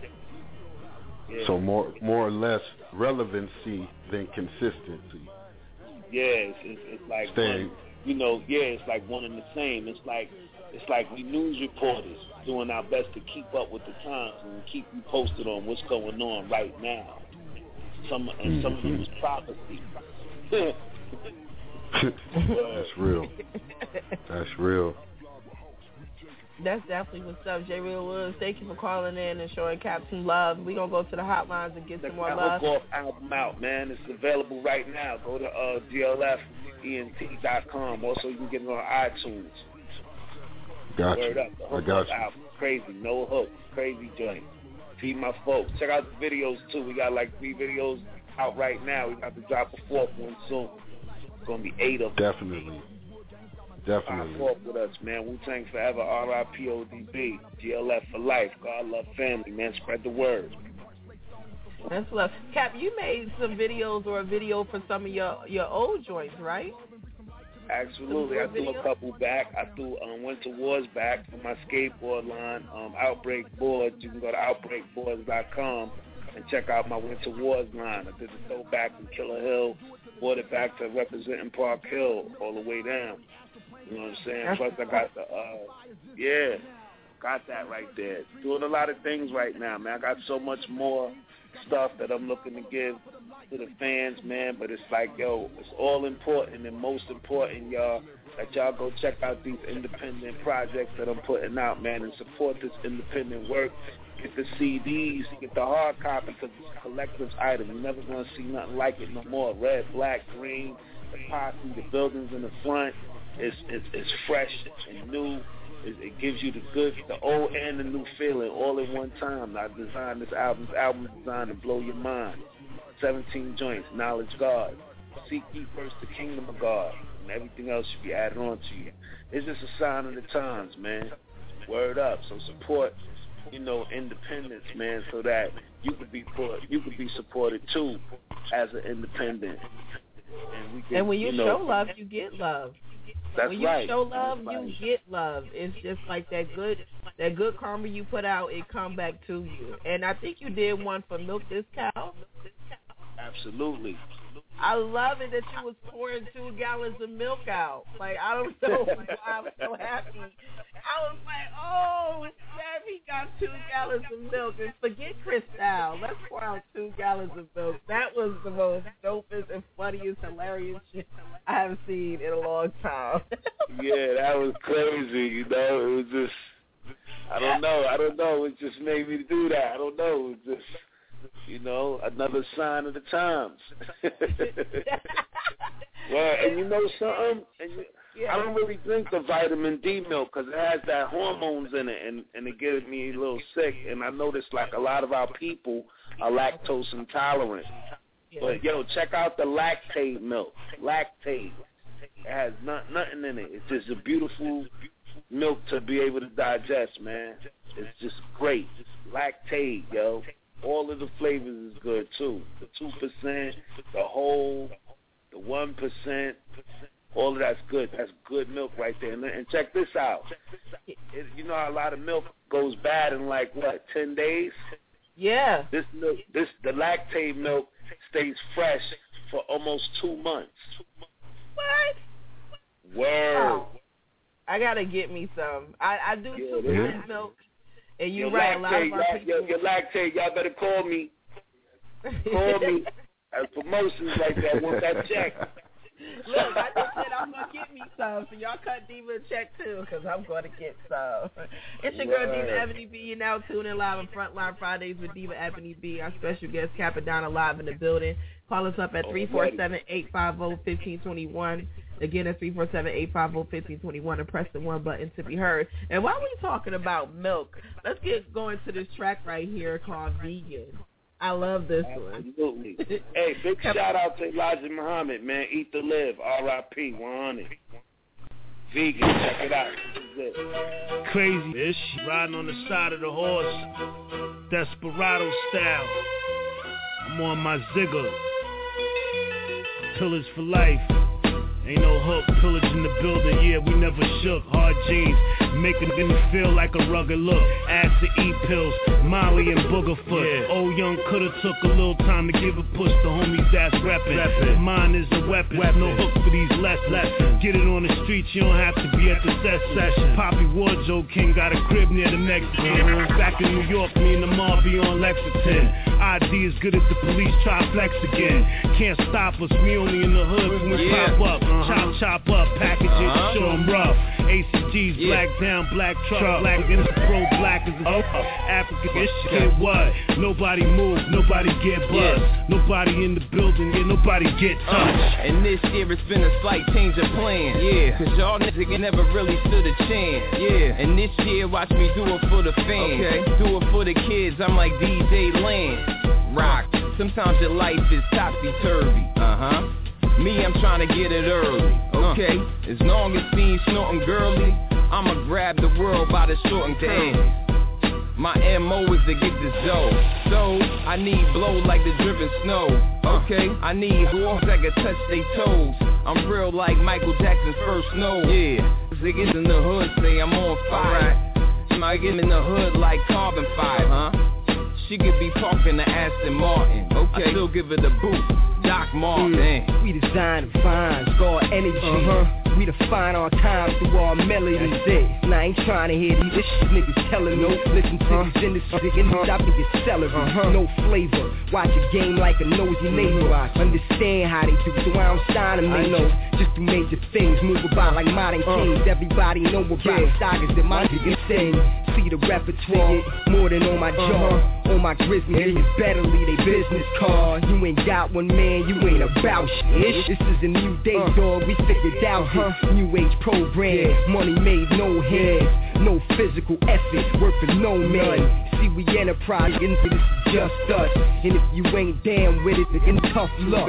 Yeah. So more more or less relevancy than consistency. Yeah, it's, it's, it's like one, you know, yeah, it's like one and the same. It's like it's like we news reporters doing our best to keep up with the times and keep you posted on what's going on right now. Some and some of it was prophecy. That's real. That's real. That's definitely what's up, J. Real Woods. Thank you for calling in and showing Cap some love. We're going to go to the hotlines and get some more love. The Hook Off album out, man. It's available right now. Go to uh, G L F E N T dot com. Also, you can get it on iTunes. Got Word you. up. The Hook I got Off you. album. Crazy. No hook. Crazy joint. Feed my folks. Check out the videos, too. We got like three videos out right now. We got to drop a fourth one soon. It's going to be eight of them. Definitely. Definitely. Walk with us, man. Wu-Tang forever. R I P O D B. G L F for life. God love family, man. Spread the word. That's love. Cap, you made some videos or a video for some of your, your old joints, right? Absolutely. I threw a couple back. I threw um, Winter Wars back for my skateboard line, um, Outbreak Boards. You can go to outbreak boards dot com and check out my Winter Wars line. I did the throwback from Killer Hill, brought it back to representing Park Hill all the way down. You know what I'm saying? Plus I got the, uh, yeah, got that right there. Doing a lot of things right now, man. I got so much more stuff that I'm looking to give to the fans, man. But it's like, yo, it's all important, and most important, y'all, that y'all go check out these independent projects that I'm putting out, man, and support this independent work. Get the C Ds, get the hard copy, because it's a collector's item. You're never going to see nothing like it no more. Red, black, green, the posse, the buildings in the front. It's, it's it's fresh and new. It, it gives you the good, the old and the new feeling all in one time. I designed this album. This album is designed to blow your mind. seventeen joints, knowledge God. Seek ye first the kingdom of God, and everything else should be added on to you. It's just a sign of the times, man. Word up. So support, you know, independence, man, so that you could be put, you could be supported too as an independent. and we can. And when you, you know, show love, you get love. That's when you right. show love, that's you right. get love. It's just like that good, that good karma you put out, it come back to you. And I think you did one for Milk This Cow. Absolutely. I love it that you was pouring two gallons of milk out. Like, I don't know why I was so happy. I was like, oh, Sam, he got two gallons of milk. And forget Cristal. Let's pour out two gallons of milk. That was the most dopest and funniest, hilarious shit I have seen in a long time. Yeah, that was crazy, you know. It was just, I don't know. I don't know. It just made me do that. I don't know. It was just... You know, another sign of the times. Well, and you know something? And you, yeah. I don't really drink the vitamin D milk because it has that hormones in it, and, and it gets me a little sick. And I noticed, like, a lot of our people are lactose intolerant. Yeah. But, yo, check out the Lactaid milk. Lactaid. It has not, nothing in it. It's just a beautiful milk to be able to digest, man. It's just great. Lactaid, yo. All of the flavors is good, too. The two percent, the whole, the one percent, all of that's good. That's good milk right there. And, and check this out. It, you know how a lot of milk goes bad in, like, what, ten days? Yeah. This milk, this the Lactaid milk stays fresh for almost two months. What? Word. Oh, I got to get me some. I, I do yeah, two percent milk. And you're your right, Lactaid, a lot of our people... Your, your Lactaid, y'all better call me. Call me. As promotions like that, I want that check. Look, I just said I'm going to get me some, so y'all cut Diva a check, too, because I'm going to get some. It's your girl, right. Diva Ebony B. You're now tuning live on Frontline Fridays with Diva Ebony B. Our special guest, Capadonna, live in the building. Call us up at three four seven, eight five zero, one five two one. Again, that's three four seven, eight five zero, one five two one, and press the one button to be heard. And while we're talking about milk, let's get going to this track right here called Vegan. I love this Absolutely. one. Hey, big shout out to Elijah Muhammad, man. Eat to live, R I P one hundred. Vegan, check it out. This is it. Crazy bitch, riding on the side of the horse, Desperado style. I'm on my Zigger. Pillars for life. Ain't no hook, pillage in the building, yeah, we never shook. Hard jeans, making me feel like a rugged look. Add to eat pills, Molly and Boogerfoot. Yeah. Old young coulda took a little time to give a push to homies that's reppin'. Reppin'. Mine is a weapon, weapon. No hook for these lessons. Get it on the streets, you don't have to be at the set session. Poppy Wardrobe King got a crib near the Mexican. Uh-huh. Back in New York, me and the mob be on Lexington. I D is good as the police try flex again. Can't stop us, we only in the hood when we yeah. pop up. Uh-huh. Chop, chop up, package it, uh-huh. show them rough. A C Gs, yeah. black down, black truck, truck. Black against the pro, black is a uh, African this shit, what? Nobody move, nobody get buzzed. Yeah. Nobody in the building, yeah, nobody get touched. Uh, and this year it's been a slight change of plan. Yeah, cause y'all niggas never really stood a chance. Yeah, and this year watch me do it for the fans. Okay. Do it for the kids, I'm like D J Lance. Rock, sometimes your life is topsy-turvy. Uh-huh. Me, I'm trying to get it early, okay? Uh. As long as fiends snorting girly, I'ma grab the world by the short and curly. My M O is to get this dough, so I need blow like the driven snow, okay? I need horns that can touch they toes. I'm real like Michael Jackson's first snow. Yeah, niggas in the hood say I'm on fire. Right. I get in the hood like carbon fiber, huh? She could be talking to Aston Martin, okay? I still give it a boot, Doc Martin. Mm. We design and find, score energy. Uh-huh. We define our time through our melody. That's it. And I ain't trying to hear these this shit niggas telling no. Listen to uh-huh. these industry and uh-huh. I think it's celery. Uh-huh. No flavor. Watch a game like a nosy neighbor. Understand how they do, so I don't sign them. They know just do major things, move about like modern uh-huh. kings. Everybody know about yeah. sagas that my niggas sing. See the repertoire, more than on my jaw. Uh-huh. On my grizzly, niggas better leave they business card. You ain't got one, man, you ain't about shit. This is a new day, uh-huh. dog, we figured out uh-huh. New age program, yeah. Money made no hands, no physical effort, work for no man. See, we enterprise, and this is just us. And if you ain't down with it, then tough luck.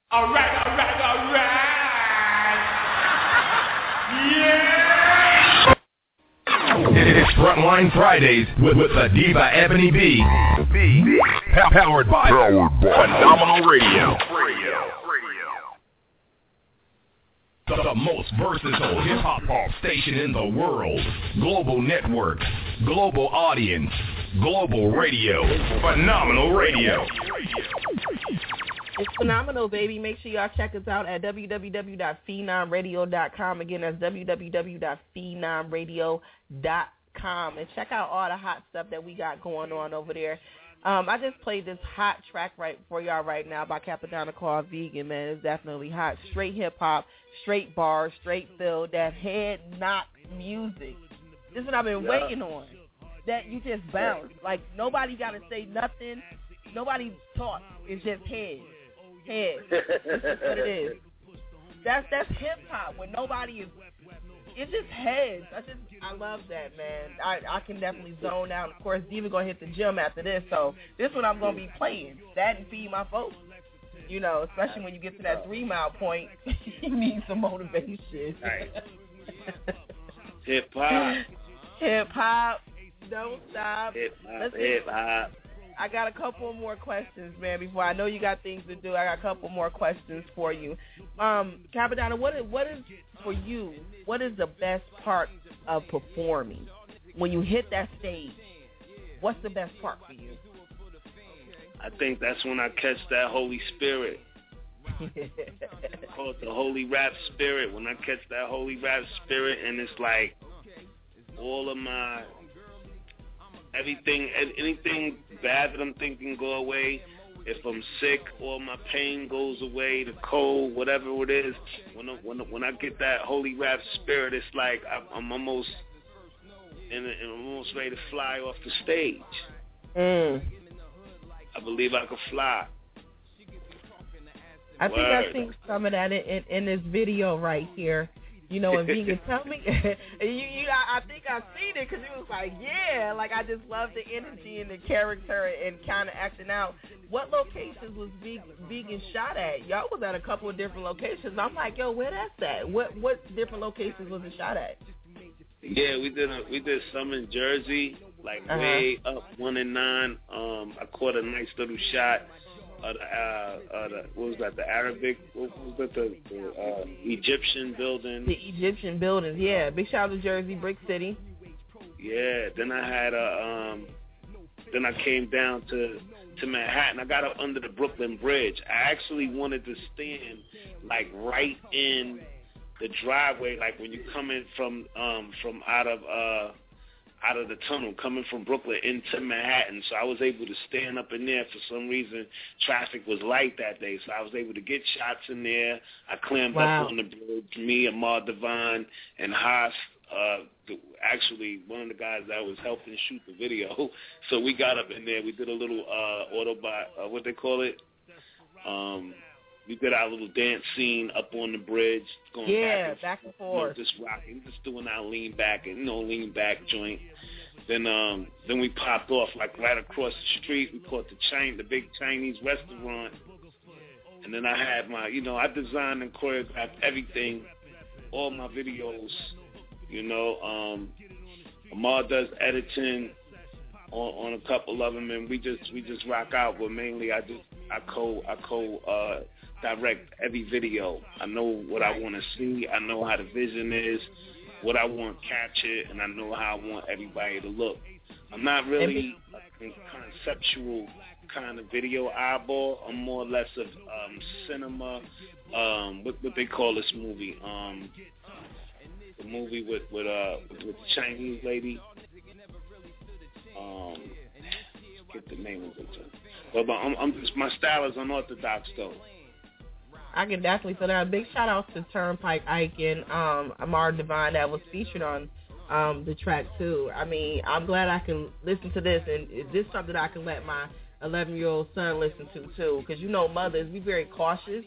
All right, all right, all right. Yeah. It's Frontline Fridays with, with the Diva Ebony B. B. Powered by, Powered by Phenomenal Radio. The, the most versatile hip-hop station in the world. Global network. Global audience. Global radio. Phenomenal Radio. It's phenomenal, baby. Make sure y'all check us out at w w w dot phenom radio dot com. Again, that's w w w dot phenom radio dot com. And check out all the hot stuff that we got going on over there. Um, I just played this hot track right for y'all right now by Capadonna called Vegan, man. It's definitely hot. Straight hip-hop, straight bars, straight feel, that head knock music. This is what I've been yeah. waiting on. That you just bounce. Like, nobody got to say nothing. Nobody talks. It's just head. Head. That's just what it is. That's that's hip hop when nobody is. It's just heads. I just I love that, man. I I can definitely zone out. Of course, Diva gonna hit the gym after this, so this one I'm gonna be playing. That and feed my folks. You know, especially when you get to that three mile point, you need some motivation. Right. Hip hop. Hip hop. Don't stop. Hip hop. Hip hop. I got a couple more questions, man, before I know you got things to do. I got a couple more questions for you. Um, Capadonna, what is, what is, for you, what is the best part of performing? When you hit that stage, what's the best part for you? I think that's when I catch that Holy Spirit. I call it the Holy Rap Spirit. When I catch that Holy Rap Spirit, and it's like all of my... Everything, anything bad that I'm thinking go away. If I'm sick, all my pain goes away. The cold, whatever it is. When I, when I, when I get that Holy Rap Spirit, it's like I'm almost, in a, I'm almost ready to fly off the stage. Mm. I believe I could fly. I think Word. I think some of that in, in, in this video right here. You know, and Vegan, tell me, you, you, I, I think I've seen it because you was like, yeah, like I just love the energy and the character and kind of acting out. What locations was Vegan, Vegan shot at? Y'all was at a couple of different locations. I'm like, yo, where that's at? What what different locations was it shot at? Yeah, we did a, we did some in Jersey, like uh-huh. way up one and nine. Um, I caught a nice little shot. Uh, the, uh, uh, the, what was that, the Arabic, what was that, the, the uh, Egyptian building? The Egyptian buildings, yeah. Big shout out to Jersey, Brick City. Yeah, then I had a, um, then I came down to, to Manhattan. I got up under the Brooklyn Bridge. I actually wanted to stand, like, right in the driveway, like when you come in from, um, from out of, uh, out of the tunnel coming from Brooklyn into Manhattan. So I was able to stand up in there. For some reason, traffic was light that day. So I was able to get shots in there. I climbed wow. up on the bridge. Me, Amar Devine, and Haas, uh, the, actually one of the guys that was helping shoot the video. So we got up in there. We did a little uh, autobot, uh, what they call it? Um, we did our little dance scene up on the bridge, going yeah, back and, back and forth, you know, just rocking, just doing our lean back and you know lean back joint. Then um, then we popped off like right across the street. We caught the China, the big Chinese restaurant, and then I had my, you know, I designed and choreographed everything, all my videos. You know, um, Amar does editing on, on a couple of them, and we just we just rock out. But mainly, I just I co I co. Uh, direct every video. I know what I want to see. I know how the vision is, what I want captured, and I know how I want everybody to look. I'm not really a conceptual kind of video eyeball. I'm more or less of um, cinema. Um, what, what they call this movie? Um, the movie with with uh with, with the Chinese lady. Um, get the name of it. But, but I'm, I'm just, my style is unorthodox though. I can definitely feel that. A big shout out to Turnpike Ike and um, Amar Devine that was featured on um, the track too. I mean, I'm glad I can listen to this, and this is something I can let my eleven-year-old son listen to too. Because you know, mothers, we very cautious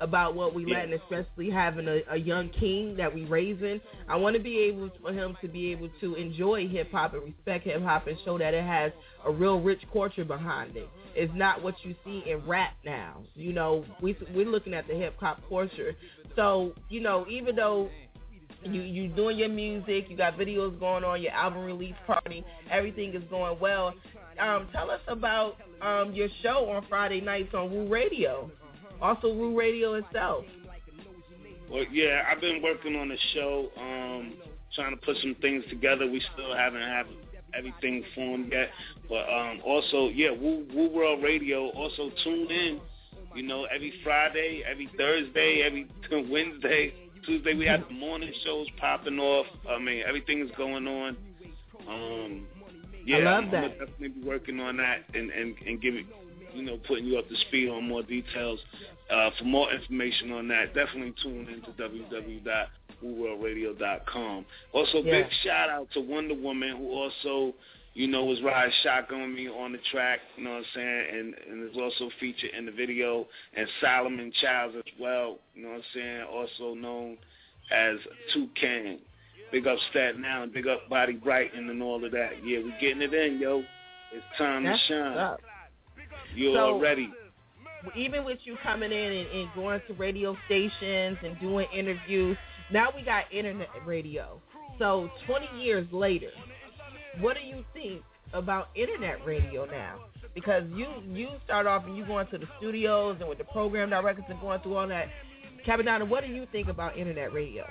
about what we Yeah. Latin, especially having a, a young king that we raising. I want to be able for him to be able to enjoy hip hop and respect hip hop and show that it has a real rich culture behind it. It's not what you see in rap now. You know, we we're looking at the hip hop culture. So you know, even though You you doing your music, you got videos going on, your album release party, everything is going well. Um, tell us about um, your show on Friday nights on Woo Radio, also Woo Radio itself. Well, yeah, I've been working on the show, um, trying to put some things together. We still haven't have everything formed yet, but um, also, yeah, Woo, Woo World Radio. Also tune in, you know, every Friday, every Thursday, every Wednesday. Tuesday we have the morning shows popping off. I mean, everything is going on. Um, yeah, I love I'm, that. I'm gonna definitely be working on that and, and, and giving, you know, putting you up to speed on more details. Uh, for more information on that, definitely tune into w w w dot woo world radio dot com. Also, Yeah. big shout out to Wonder Woman, who also, you know, was riding shotgun with me on the track, you know what I'm saying, and, and is also featured in the video, and Solomon Childs as well, you know what I'm saying, also known as Toucan. Big up Staten Island, big up Body Brighton and all of that. Yeah, we getting it in, yo. It's time That's to shine. up. You're So- ready. Even with you coming in and, and going to radio stations and doing interviews, now we got internet radio. So twenty years later, what do you think about internet radio now? Because you you start off and you going to the studios and with the program directors and going through all that. Cappadonna, what do you think about internet radio?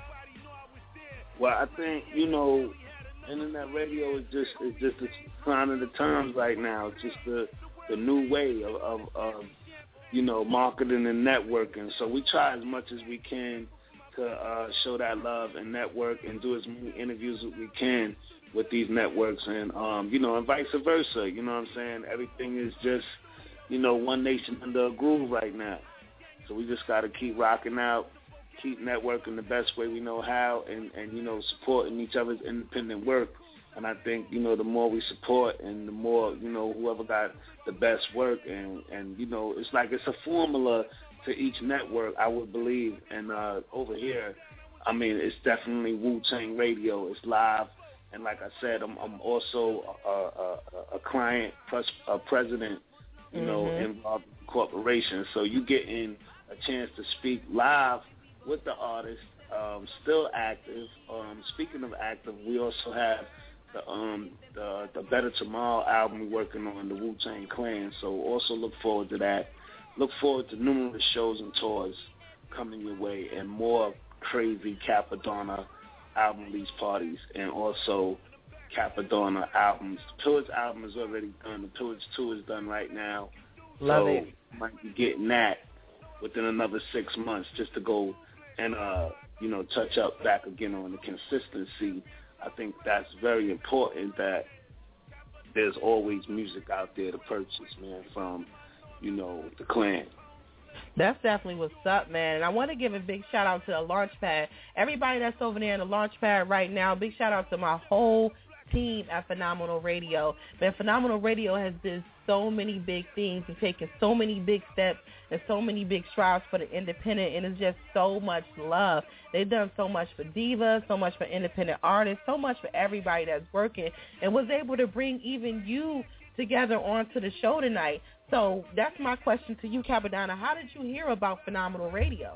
Well, I think, you know, internet radio is just is just a sign of the times right now. It's just the the new way of, of, of you know, marketing and networking. So we try as much as we can to uh, show that love and network and do as many interviews as we can with these networks, and um, you know, and vice versa. You know what I'm saying? Everything is just, you know, one nation under a groove right now. So we just got to keep rocking out, keep networking the best way we know how, and, and you know, supporting each other's independent work. And I think, you know, the more we support and the more, you know, whoever got the best work, and, and you know, it's like it's a formula to each network, I would believe. And uh, over here, I mean, it's definitely Wu-Tang Radio. It's live. And like I said, I'm, I'm also a, a, a client, pres, a president, you know, Mhm. involved in the corporation. So you getting a chance to speak live with the artist, um, still active. Um, speaking of active, we also have the um, the, the Better Tomorrow album we're working on, the Wu-Tang Clan. So also look forward to that. Look forward to numerous shows and tours coming your way, and more crazy Cappadonna album release parties, and also Cappadonna albums. The Pillage album is already done. The Pillage two is done right now. Love so it. might be getting that within another six months just to go and, uh, you know, touch up back again on the consistency. I think that's very important, that there's always music out there to purchase, man, from, you know, the Clan. That's definitely what's up, man. And I want to give a big shout out to the Launchpad. Everybody that's over there in the Launchpad right now, big shout out to my whole team at Phenomenal Radio. Man, Phenomenal Radio has done so many big things and taken so many big steps and so many big strides for the independent, and it's just so much love. They've done so much for divas, so much for independent artists, so much for everybody that's working, and was able to bring even you together onto the show tonight. So that's my question to you, Cappadonna. How did you hear about Phenomenal Radio?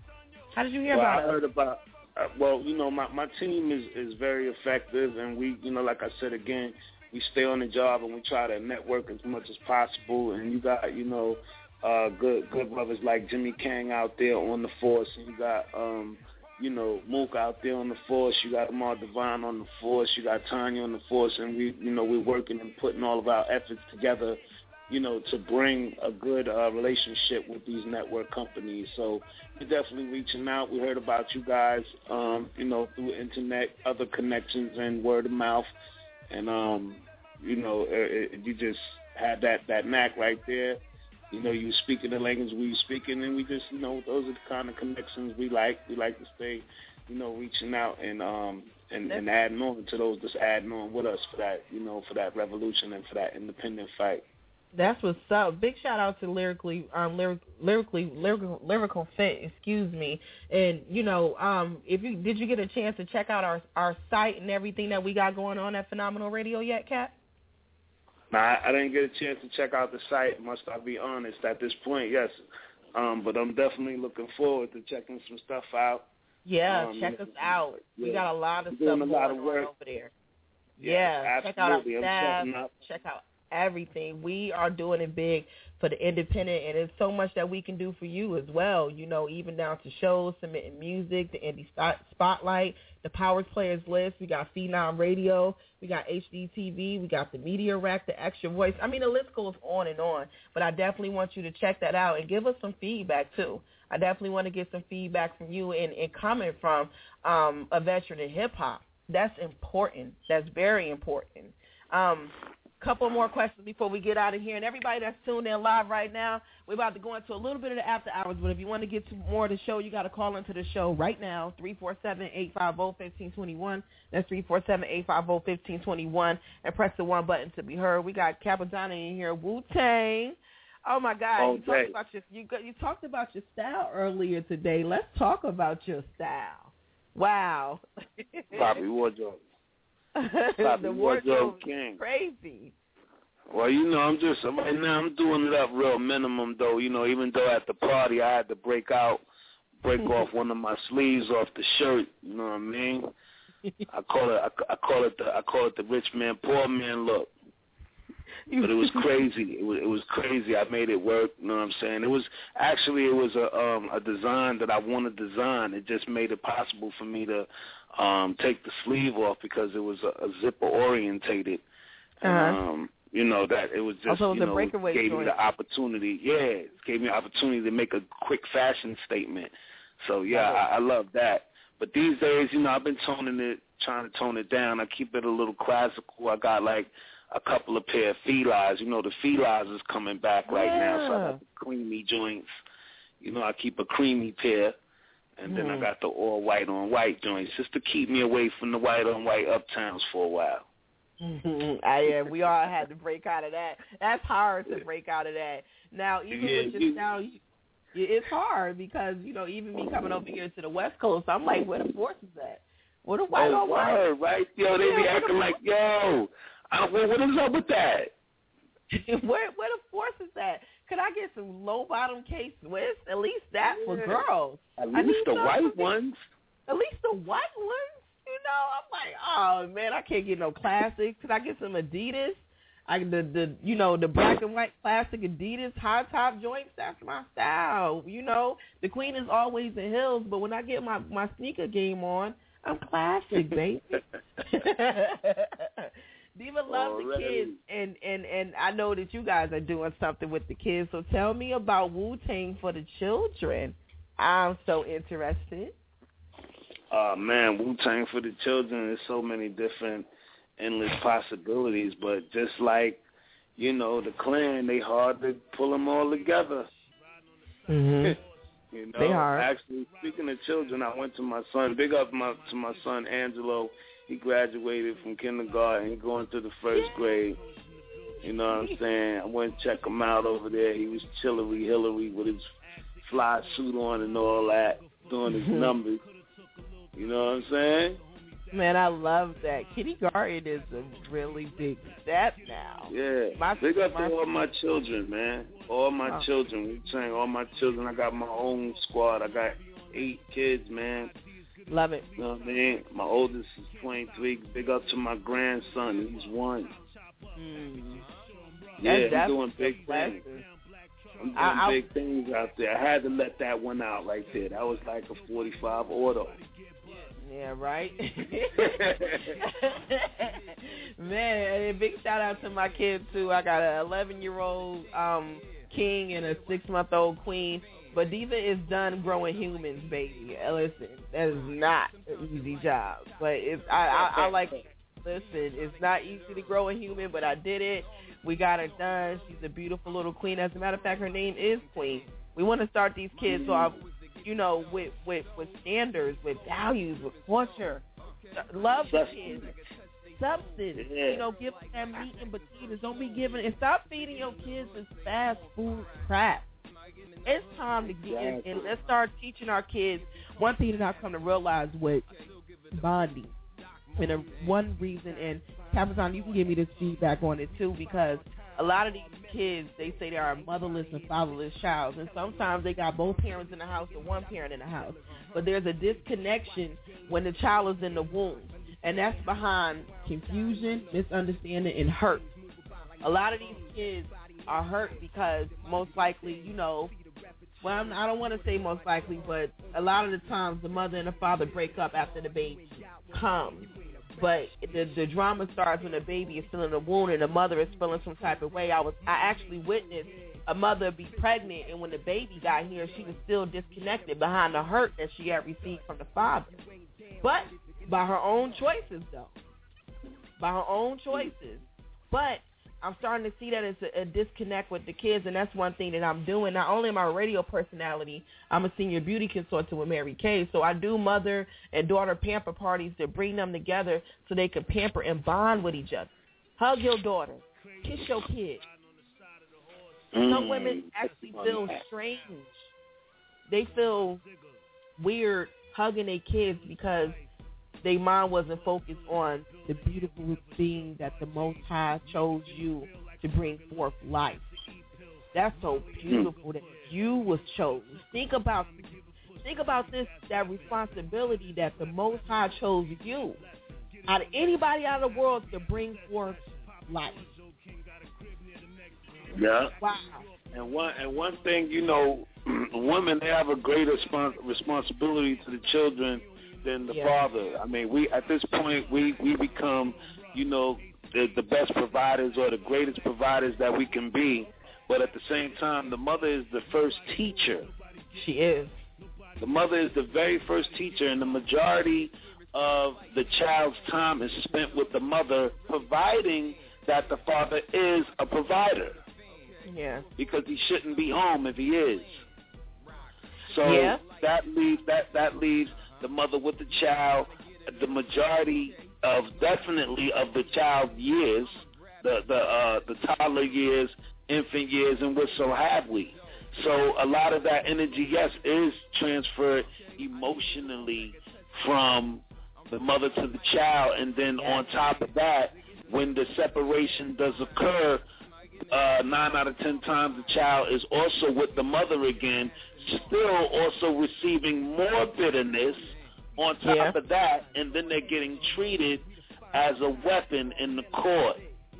How did you hear well, about I it? heard about, uh, well, you know, my, my team is, is very effective, and we, you know, like I said again, we stay on the job and we try to network as much as possible. And you got, you know, uh, good good brothers like Jimmy Kang out there on the force, and you got, um, you know, Mook out there on the force. You got Amar Devine on the force. You got Tanya on the force, and we, you know, we're working and putting all of our efforts together, you know, to bring a good uh, relationship with these network companies. So we're definitely reaching out. We heard about you guys, um, you know, through internet, other connections, and word of mouth. And, um, you know, it, it, you just had that, that knack right there. You know, you speaking the language we speaking, and we just, you know, those are the kind of connections we like. We like to stay, you know, reaching out and um and, and adding on to those, just adding on with us for that, you know, for that revolution and for that independent fight. That's what's up. Big shout out to lyrically, um, lyric, lyrically, lyrical, lyrical fit. Excuse me. And you know, um, if you did you get a chance to check out our our site and everything that we got going on at Phenomenal Radio yet, Kat? Nah, I, I didn't get a chance to check out the site. Must I be honest at this point? Yes, um, but I'm definitely looking forward to checking some stuff out. Yeah, um, check us out. Yeah. We got a lot of We're stuff doing a lot going of work on over there. Yeah, Yeah, check out our absolutely. I'm staff. checking out. Check out everything. We are doing it big for the independent, and it's so much that we can do for you as well. You know, even down to shows, submitting music, the Indie Spotlight, the Powers Players List. We got Phenom Radio. We got H D T V. We got the Media Rack, the Extra Voice. I mean, the list goes on and on. But I definitely want you to check that out and give us some feedback too. I definitely want to get some feedback from you and, and coming from um, a veteran in hip hop. That's important. That's very important. Um, couple more questions before we get out of here. And everybody that's tuned in live right now, we're about to go into a little bit of the after hours. But if you want to get to more of the show, you got to call into the show right now, three four seven, eight five zero, one five two one. That's three four seven, eight five zero, one five two one. And press the one button to be heard. We got Capadonna in here, Wu-Tang. Oh, my God. All you, talked about your, you, you talked about your style earlier today. Let's talk about your style. Wow. Bobby Wardrobe. Bobby the Wardrobe King. Crazy. Well, you know, I'm just right now. I'm doing it up real minimum, though. You know, even though at the party I had to break out, break off one of my sleeves off the shirt. You know what I mean? I call it. I, I call it the. I call it the rich man, poor man look. But it was crazy. It was. It was crazy. I made it work. You know what I'm saying? It was actually. It was a um, a design that I wanted to design. It just made it possible for me to um, take the sleeve off because it was a, a zipper orientated. Uh-huh. Um, you know that it was just also, you know breakaway gave joint. me the opportunity. Yeah, it gave me the opportunity to make a quick fashion statement. So yeah, I, I love that. But these days, you know, I've been toning it, trying to tone it down. I keep it a little classical. I got like a couple of pair of felines. You know, the felines is coming back right yeah. now, so I got the creamy joints. You know, I keep a creamy pair, and mm. then I got the all white on white joints just to keep me away from the white on white uptowns for a while. Mm-hmm. I, yeah, we all had to break out of that. That's hard to break out of that. Now, even yeah, with your you, style, you, it's hard because, you know, even me coming over here to the West Coast, I'm like, where the force is at? Where the white oh, on white? Word, right? Yo, they yeah, be acting like, yo, I, what, what is up with that? where where the force is at? Could I get some low bottom K Swiss? At least that yeah. for girls. At I least the white something. ones. At least the white ones. You know, I'm like, oh man, I can't get no classics. Could I get some Adidas? I the the you know the black and white classic Adidas high top joints. That's my style. You know, the queen is always in heels, but when I get my my sneaker game on, I'm classic, baby. Diva loves the kids, and, and, and I know that you guys are doing something with the kids. So tell me about Wu-Tang for the children. I'm so interested. Uh, man, Wu-Tang for the children, there's so many different endless possibilities, but just like, you know, the clan, they hard to pull them all together. Mm-hmm. you know, they are. Actually, speaking of children, I went to my son, big up my, to my son, Angelo. He graduated from kindergarten. He's going to the first yeah. grade. You know what I'm saying? I went and checked him out over there. He was chillery Hillary with his fly suit on and all that, doing his numbers. You know what I'm saying? Man, I love that. Kindergarten is a really big step now. Yeah. My, big up my, to all my children, man. All my oh. children. We're saying all my children. I got my own squad. I got eight kids, man. Love it. You know what I mean? My oldest is twenty-three. Big up to my grandson. He's one. Mm. Yeah, that's, I'm doing big things. I'm doing I, big I, things out there. I had to let that one out right there. That was like a forty-five auto. Yeah, right? Man, a big shout out to my kids, too. I got an eleven-year-old um, king and a six-month-old queen. But Diva is done growing humans, baby. Listen, that is not an easy job. But it's, I, I, I like it. Listen, it's not easy to grow a human, but I did it. We got her done. She's a beautiful little queen. As a matter of fact, her name is Queen. We want to start these kids off, you know, with, with, with standards, with values, with culture. Love the kids. substance. Yeah. You know, give them that meat and potatoes. Don't be giving and stop feeding your kids this fast food crap. It's time to get in and let's start teaching our kids. One thing that I've come to realize with bonding, and a, one reason, and Captain, you can give me this feedback on it too, because a lot of these kids, they say they are a motherless and fatherless child, and sometimes they got both parents in the house or one parent in the house, but there's a disconnection when the child is in the womb, and that's behind confusion, misunderstanding, and hurt. A lot of these kids are hurt because most likely, you know, well, I don't want to say most likely, but a lot of the times the mother and the father break up after the baby comes. But the the drama starts when the baby is still in the womb and the mother is feeling some type of way. I was I actually witnessed a mother be pregnant, and when the baby got here, she was still disconnected behind the hurt that she had received from the father. But by her own choices, though. By her own choices. But I'm starting to see that it's a, a disconnect with the kids, and that's one thing that I'm doing. Not only am I a radio personality, I'm a senior beauty consultant with Mary Kay, so I do mother and daughter pamper parties to bring them together so they can pamper and bond with each other. Hug your daughter. Kiss your kid. Mm. Some women actually feel strange. They feel weird hugging their kids because their mind wasn't focused on the beautiful thing that the Most High chose you to bring forth life. That's so beautiful that you was chosen. Think about, think about this, that responsibility that the Most High chose you out of anybody out of the world to bring forth life. Yeah. Wow. And one and one thing, you know, women, they have a greater respons- responsibility to the children than the yeah. father. I mean, we at this point we, we become, you know, the, the best providers or the greatest providers that we can be. But at the same time, the mother is the first teacher. She is. The mother is the very first teacher, and the majority of the child's time is spent with the mother, providing that the father is a provider. Yeah. Because he shouldn't be home if he is. So yeah. that leaves that that leaves the mother with the child, the majority of definitely of the child years, the the uh, the toddler years, infant years, and what so have we. So a lot of that energy, yes, is transferred emotionally from the mother to the child, and then on top of that, when the separation does occur, uh, nine out of ten times the child is also with the mother again, still also receiving more bitterness on top yeah. of that, and then they're getting treated as a weapon in the court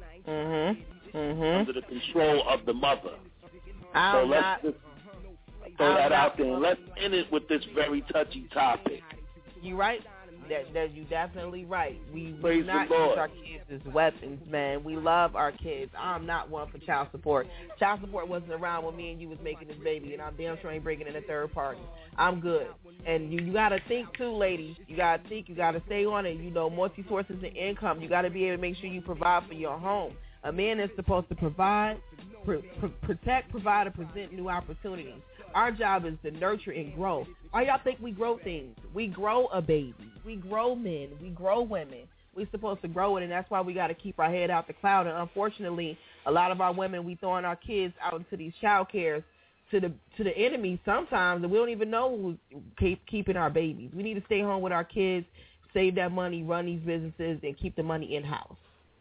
mm-hmm. Mm-hmm. under the control of the mother. I'm so let's not, just throw I'm that not, out there, and let's end it with this very touchy topic. You right? That, that you definitely right. We Praise do not the Lord. use our kids as weapons, man. We love our kids. I'm not one for child support. Child support wasn't around when me and you was making this baby, and I'm damn sure ain't breaking in a third party. I'm good. And you, you got to think, too, ladies. You got to think. You got to stay on it. You know, multi-sources of income. You got to be able to make sure you provide for your home. A man is supposed to provide, pr- pr- protect, provide, and present new opportunities. Our job is to nurture and grow. Why y'all think we grow things? We grow a baby. We grow men. We grow women. We're supposed to grow it, and that's why we got to keep our head out the cloud. And unfortunately, a lot of our women, we throwing our kids out into these child cares to the to the enemy sometimes, and we don't even know who's keep, keeping our babies. We need to stay home with our kids, save that money, run these businesses, and keep the money in-house.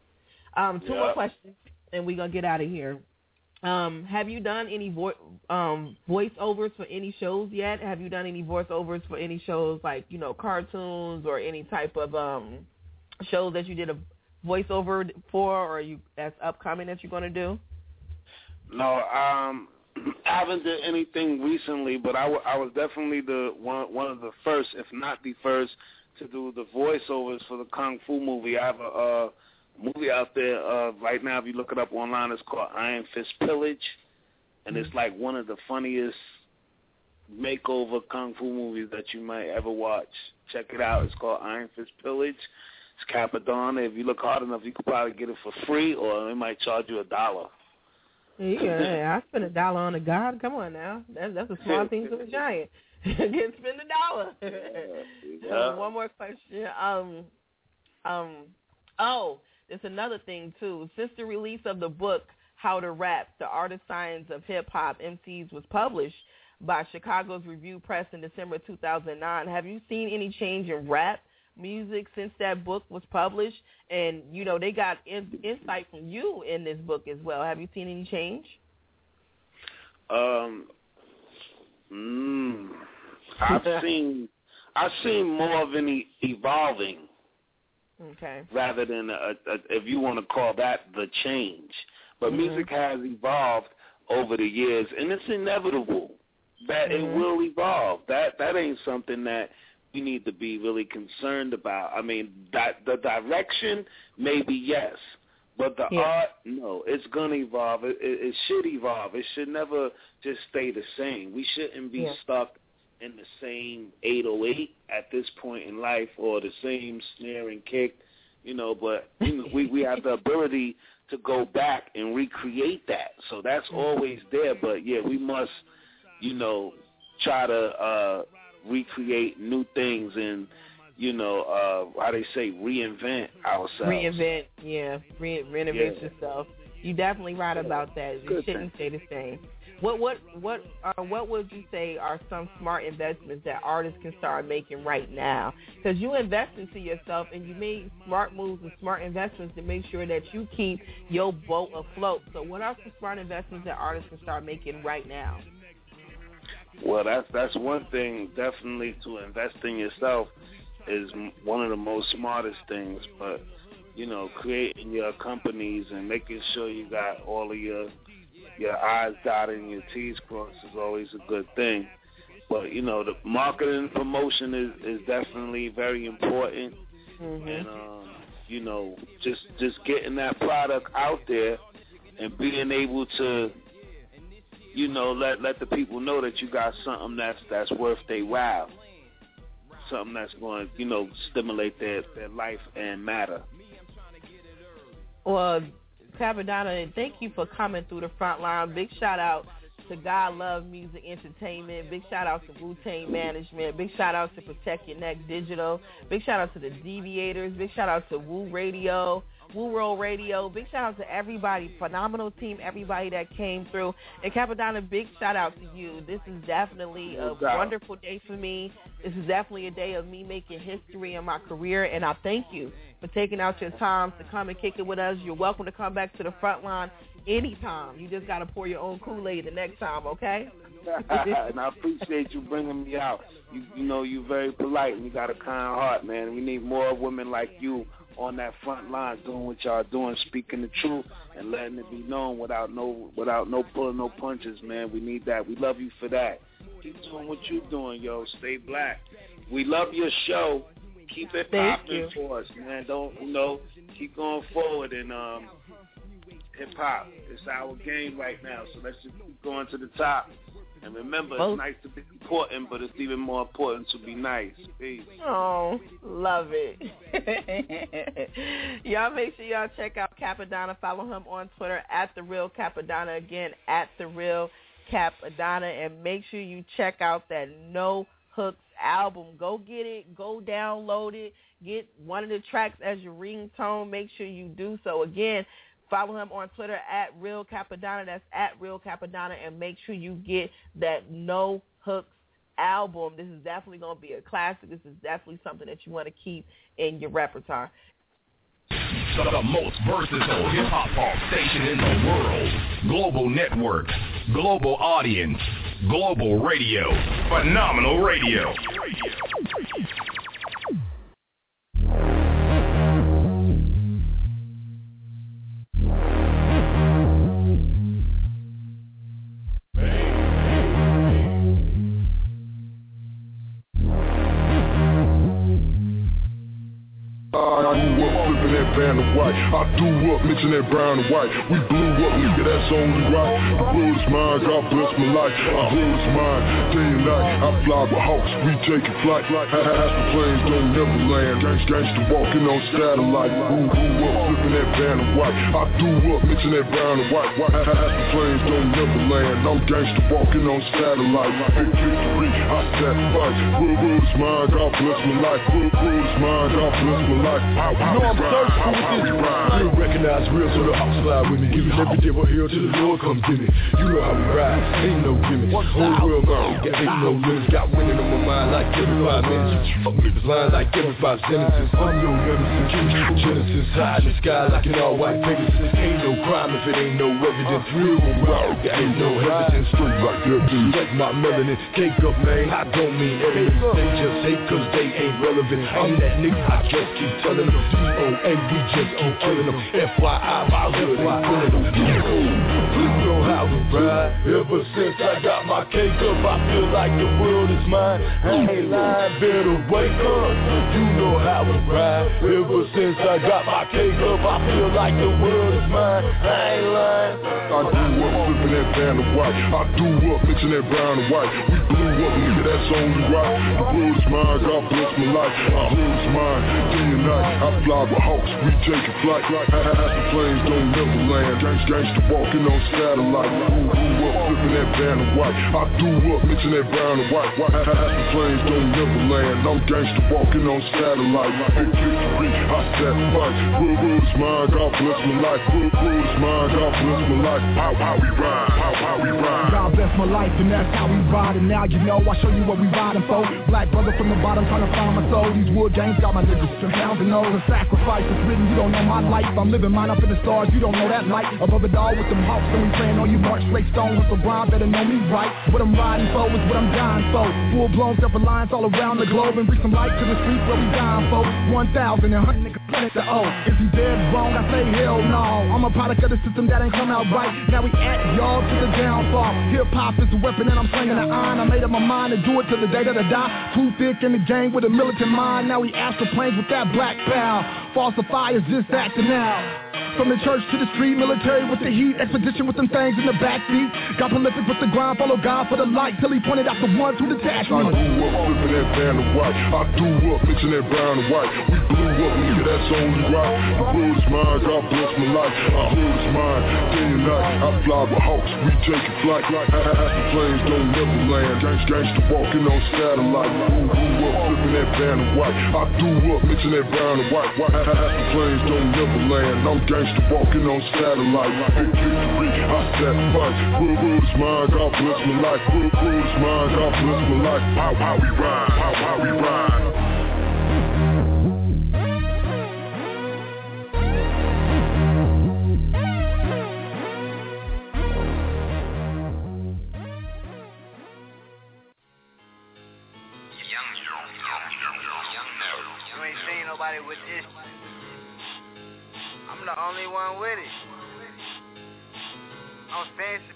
Um, two yeah. more questions, and we're going to get out of here. Um, have you done any vo- um, voiceovers for any shows yet? Have you done any voiceovers for any shows like, you know, cartoons or any type of um, shows that you did a voiceover for, or you that's upcoming that you're going to do? No, um, I haven't did anything recently, but I, w- I was definitely the one one of the first, if not the first, to do the voiceovers for the Kung Fu movie. I have a uh, movie out there uh, right now. If you look it up online, it's called Iron Fist Pillage, and it's like one of the funniest makeover Kung Fu movies that you might ever watch. Check it out. It's called Iron Fist Pillage. It's Capadonna. If you look hard enough, you could probably get it for free, or they might charge you a dollar. Yeah, I spent a dollar on a god. Come on now, that's that's a small thing to a giant. Get spend a dollar. Yeah. One more question. Um, um, Oh, there's another thing, too. Since the release of the book, How to Rap, The Art and Science of Hip-Hop M Cs was published by Chicago's Review Press in December two thousand nine, have you seen any change in rap music since that book was published? And, you know, they got in, insight from you in this book as well. Have you seen any change? Um, mm, I've seen I've seen more of an e- evolving. Okay. Rather than, a, a, if you want to call that the change. But mm-hmm. music has evolved over the years, and it's inevitable that mm-hmm. it will evolve. That that ain't something that we need to be really concerned about. I mean, that the direction, maybe yes, but the yeah. art, no. It's going to evolve. It, it, it should evolve. It should never just stay the same. We shouldn't be yeah. stuck in the same eight oh eight at this point in life, or the same snare and kick, you know, but you know, we, we have the ability to go back and recreate that. So that's always there, but yeah, we must, you know, try to uh, recreate new things and, you know, uh, how they say, reinvent ourselves. Reinvent, yeah, Re- renovate yeah. yourself. You definitely right about that. You Good shouldn't thing. stay the same. What what what uh, what would you say are some smart investments that artists can start making right now? Because you invest into yourself and you made smart moves and smart investments to make sure that you keep your boat afloat. So what are some smart investments that artists can start making right now? Well, that's that's one thing. Definitely, to invest in yourself is one of the most smartest things. But you know, creating your companies and making sure you got all of your your I's dotted and your T's crossed is always a good thing. But, you know, the marketing and promotion is, is definitely very important. Mm-hmm. And, um, you know, just just getting that product out there and being able to, you know, let let the people know that you got something that's that's worth their while. Something that's going to, you know, stimulate their, their life and matter. Well, Cappadonna, thank you for coming through the front line. Big shout out to God Love Music Entertainment. Big shout out to Wu-Tang Management. Big shout out to Protect Your Neck Digital. Big shout out to the Deviators. Big shout out to Wu Radio, Wu World Radio. Big shout out to everybody, phenomenal team, everybody that came through. And Cappadonna, big shout out to you. This is definitely a wonderful day for me. This is definitely a day of me making history in my career, and I thank you for taking out your time to come and kick it with us. You're welcome to come back to the front line anytime. You just got to pour your own Kool-Aid the next time, okay? And I appreciate you bringing me out. You, you know, you're very polite and you got a kind heart, man. We need more women like you on that front line doing what y'all doing, speaking the truth and letting it be known without no without no pulling no punches, man. We need that. We love you for that. Keep doing what you're doing, yo. Stay black. We love your show. Keep it popping for us, man. Don't, you know, keep going forward. And um, hip-hop, it's our game right now, so let's just keep going to the top. And remember, it's nice to be important, but it's even more important to be nice. Peace. Oh, love it. Y'all make sure y'all check out Cappadonna. Follow him on Twitter, at The Real Cappadonna. Again, at The Real Cappadonna. And make sure you check out that No Hooks album. Go get it. Go download it. Get one of the tracks as your ringtone. Make sure you do so. Again, follow him on Twitter, at Real Cappadonna. That's at Real Cappadonna. And make sure you get that No Hooks album. This is definitely going to be a classic. This is definitely something that you want to keep in your repertoire. The most versatile hip-hop station in the world. Global network. Global audience. Global radio. Phenomenal radio. Van and white, I do up, mixing that brown and white. We blew up, nigga, that's only right. The world is mine, God bless my life. The world is mine, day and night. I fly with hawks, we taking flight. Half the planes don't never land. Gangsta walking on satellite. Blew, blew up, flipping that van and white. I do up, mixing that brown and white. Half the planes don't never land. I'm gangsta walking on satellite. Big victory, I sacrifice. World, world is mine, God bless my life. World, world is mine, God bless my life. I, I, you know I'm thirsty. how, how we ride. Real recognize real, so the hawk slide with me. Giving every day we're here till the Lord come give me. You know how we ride, ain't no gimmicks. Whole world gone, got ain't no limits. Got winning on my mind like every five minutes. Fuck niggas lying like every five sentences. I'm your nemesis, Genesis. High in the sky like an all-white Pegasus. Ain't no crime if it ain't no evidence. Real one wild, ain't no hesitance. Straight like that, dude. Like my melanin, cake up, man. I don't mean evidence. They just hate cause they ain't relevant. I'm that nigga, I just keep telling them. D O A, we just keep killing them. F Y I, my hood ain't killing them. You know how we ride. Ever since I got my cake up, I feel like the world is mine. I ain't lying, better wake up. You know how we ride. Ever since I got my cake up, I feel like the world is mine. I ain't lying. I grew up flipping that van of white. I grew up mixing that brown and white. We blew up, nigga, that's only right. The world is mine, God bless my life. I heard it's mine, day and night. I fly with hawks, we take a flight. Half the planes don't never land. Gangs, gangsta walking on satellite. Grew up flipping that van of white. I grew up mixing that brown and white. Half the planes don't never land. I'm gangsta walking on satellite. Big victory, I set fight. World, world is mine, God bless my life. World, world is mine, God bless my life. How, how we ride, how, how we ride. God bless my life and that's how we ride. And now you know I show you what we riding for. Black brother from the bottom trying to find my soul. These wood gangs got my niggas ten pounds and nose. A sacrifice is written, you don't know my life. I'm living mine up in the stars, you don't know that light. Above it all with them hawks and we playing on you march straight stone with the rhyme, better know me right. What I'm riding for is what I'm dying for. Full blown self-reliance all around the globe and bring some light to the streets where we dying for. One thousand and hundred niggas planet the O. If you dead wrong, I say hell no. I'm a product of the system that ain't come out right. Now we at y'all to the downfall. Hip hop is a weapon and I'm slinging the iron. I made up my mind to do it till the day that I die. Too thick in the game with a militant mind. Now we astral planes with that black pal. Falsifiers just acting out. From the church to the street, military with the heat, expedition with them things in the backseat. Got prolific with the grind, follow God for the light till he pointed out the ones who detached me. I grew up flipping that van of white. I grew up mixing that brown and white. We blew up, nigga, that's only right. The world is mine, God bless my life. I heard it's mine, day and night. I fly with hawks, we take a flight. Half the planes don't never land. Gangs, gangsta walking on satellite. Grew up flipping that van of white. I grew up mixing that brown and white. Half the planes don't never land. I'm gangsta walking on satellite. Big victory, I set fight. World, world is mine, God bless my life. World, world is mine, God bless my life. How, how we ride, how, how we ride. You ain't seen nobody with this. I'm the only one with it. I'm fancy.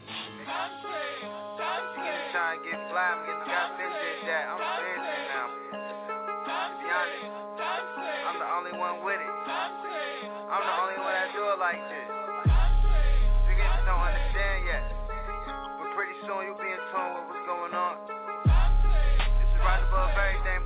Niggas trying to get fly, I'm getting got busy at that. I'm fancy now. To be honest, I'm the only one with it. I'm the only one that do it like this. Niggas don't understand yet. But pretty soon you'll be in tune with what's going on. This is right above everything.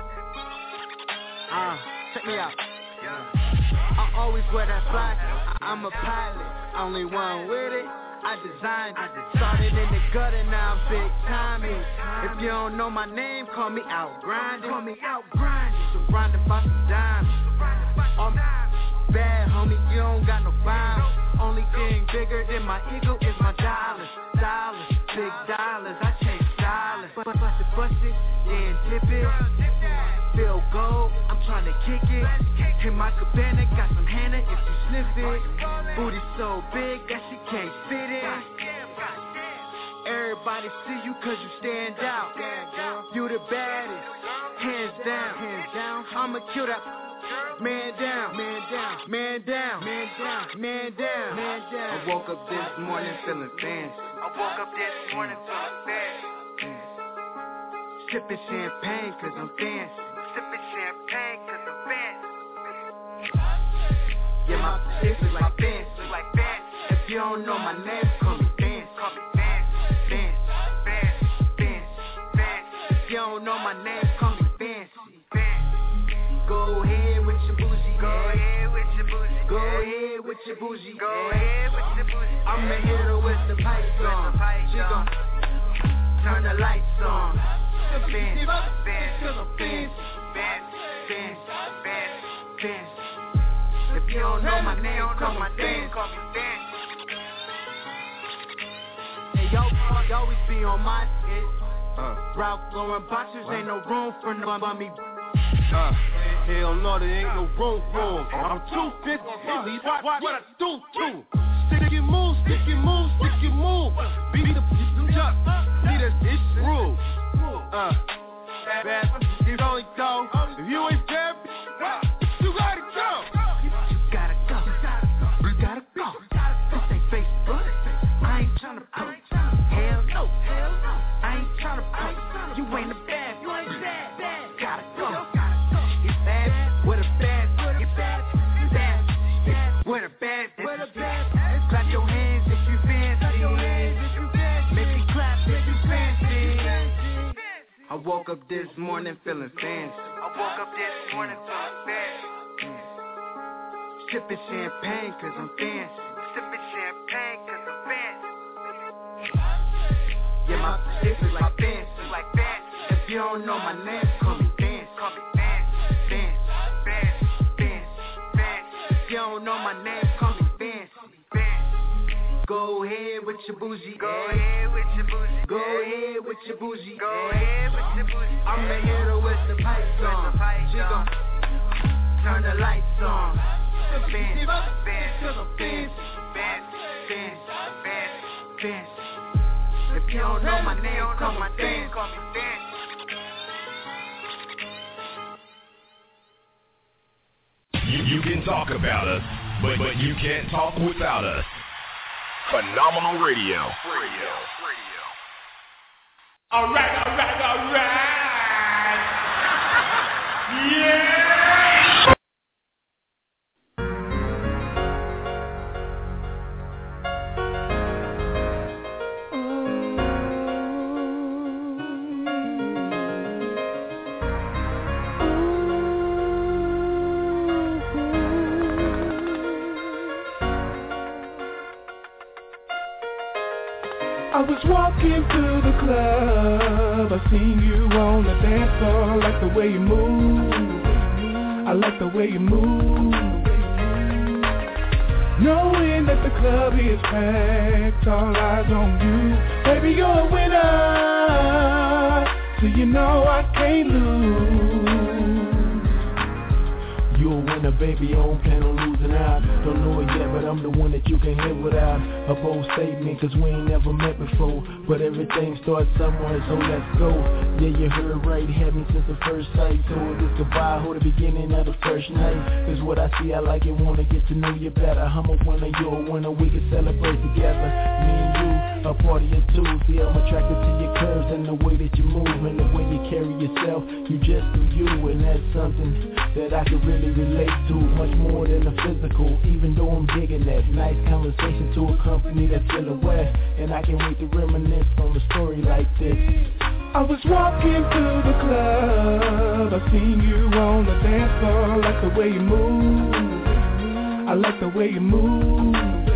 Uh, check me out. I always wear that fly. I'm a pilot, only one with it. I designed it. Started in the gutter, now I'm big timey. If you don't know my name, call me out grinding. Call me out grinding. Surrounded by some diamonds. I'm bad, homie. You don't got no bounds. Only thing bigger than my ego is my dollars. Dollars, big dollars. I chase dollars. Bust it, bust it, then dip it. Feel gold, I'm trying to kick it. In my cabana, got some Hannah if you sniff it. Booty so big that she can't fit it. Everybody see you cause you stand out. You the baddest, hands down. Hands down. I'ma kill that man down, man down, man down, man down, man down, man down. I woke up this morning feeling fancy. I woke up this morning feeling fancy. Sipping champagne cause I'm fancy. Sipping champagne cause I'm fancy. Yeah, my shit look like fancy. Look like fancy. If you don't know my name, call me fancy. Call me fancy. Fancy, fancy, fancy, fancy. If you don't know my name, call me fancy. Fancy. Go ahead with your bougie. Go ahead with your bougie. Go ahead with your bougie. Go ahead with your bougie. I'ma hit her with the pipe on. She gon' turn the lights on. Fancy, fancy, fancy, fancy, fancy, fancy. If If you don't know my name, call me dance. Hey, yo, I always be on my shit. Uh, Ralph Lauren boxes, ain't no room for no bummy. Uh, hell no, there ain't no room for him. I'm two fifty, watch what I do too. Stick your move, stick your move, stick your move. Beat the jump, see that it's rude. Uh, bad, you only go. If you ain't bad, you gotta go. You gotta go, you gotta go. This ain't Facebook, I ain't tryna post. Hell no, hell no, I ain't tryna post. You ain't a bad, you ain't bad, bad. Gotta go. Get bad, with a bad, get bad, bad, with a bad, with a bad. Clap your hands if you fancy. Make me clap if you fancy. I woke up this morning feeling fancy. I woke up this morning feeling fancy. Mm. Sipping champagne cause I'm fancy. Sipping champagne cause I'm fancy. Yeah, my shit is like fancy. Like fancy. If you don't know my name, call me fancy. Call me fancy. Fancy, Fancy. fancy, Fancy. if you don't know my name, call me fancy. Fancy. Go ahead with your bougie. Go ass. ahead with your bougie. Go ahead with your bougie. Go ass. ahead with your bougie. I'm the hitter with the pipes on. She gon' turn the lights on. Fancy, fancy, fancy, fancy, fancy, fancy. If you don't know my name, call me fancy. Call me fancy. You, you can talk about us, but, but you can't talk without us. Phenomenal Radio. Radio. Radio. All right, all right, all right. Yeah. I was walking through the club, I seen you on the dance floor. I like the way you move, I like the way you move. Knowing that the club is packed, all eyes on you. Baby, you're a winner, so you know I can't lose. You're a winner, baby, I don't plan on losing out. Don't know it yet, but I'm the one that you can hit without a bold statement, cause we ain't never met before. But everything starts somewhere, so let's go. Yeah, you heard right, had me since the first sight. Told this goodbye, hold the beginning of the first night. Cause what I see, I like it, wanna get to know you better. I'm a winner, you're a winner, we can celebrate together. Me and you, a party of two. See, I'm attracted to your curves and the way that you move and the way you carry yourself. You just do you, and that's something that I can really relate to. Much more than a physical, even though I'm digging that. Nice conversation to accompany that silhouette, and I can't wait to reminisce on a story like this. I was walking through the club, I seen you on the dance floor. I like the way you move, I like the way you move.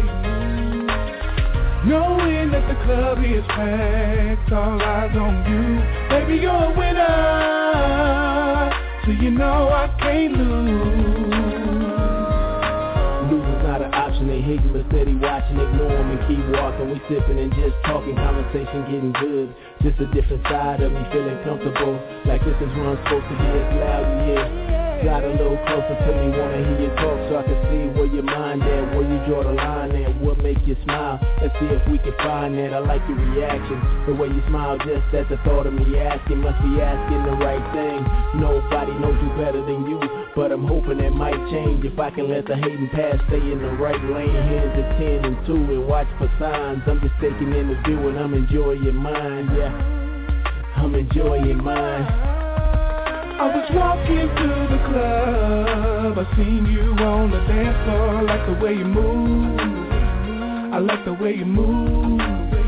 Knowing that the club is packed, all eyes on you. Baby, you're a winner, so you know I can't lose. Losing's not an option, they hate you but steady watching. Ignore them and keep walking, we sipping and just talking. Conversation getting good, just a different side of me feeling comfortable. Like this is where I'm supposed to be, as loud as yeah. Got a little closer to me, wanna hear you talk so I can see where your mind at, where you draw the line at, what make you smile. Let's see if we can find that. I like your reaction, the way you smile just at the thought of me asking. Must be asking the right thing. Nobody knows you better than you, but I'm hoping that might change if I can let the hating past stay in the right lane. Hands at ten and two and watch for signs. I'm just taking in the view and I'm enjoying mine, yeah. I'm enjoying mine. I was walking through the club, I seen you on the dance floor. I like the way you move, I like the way you move.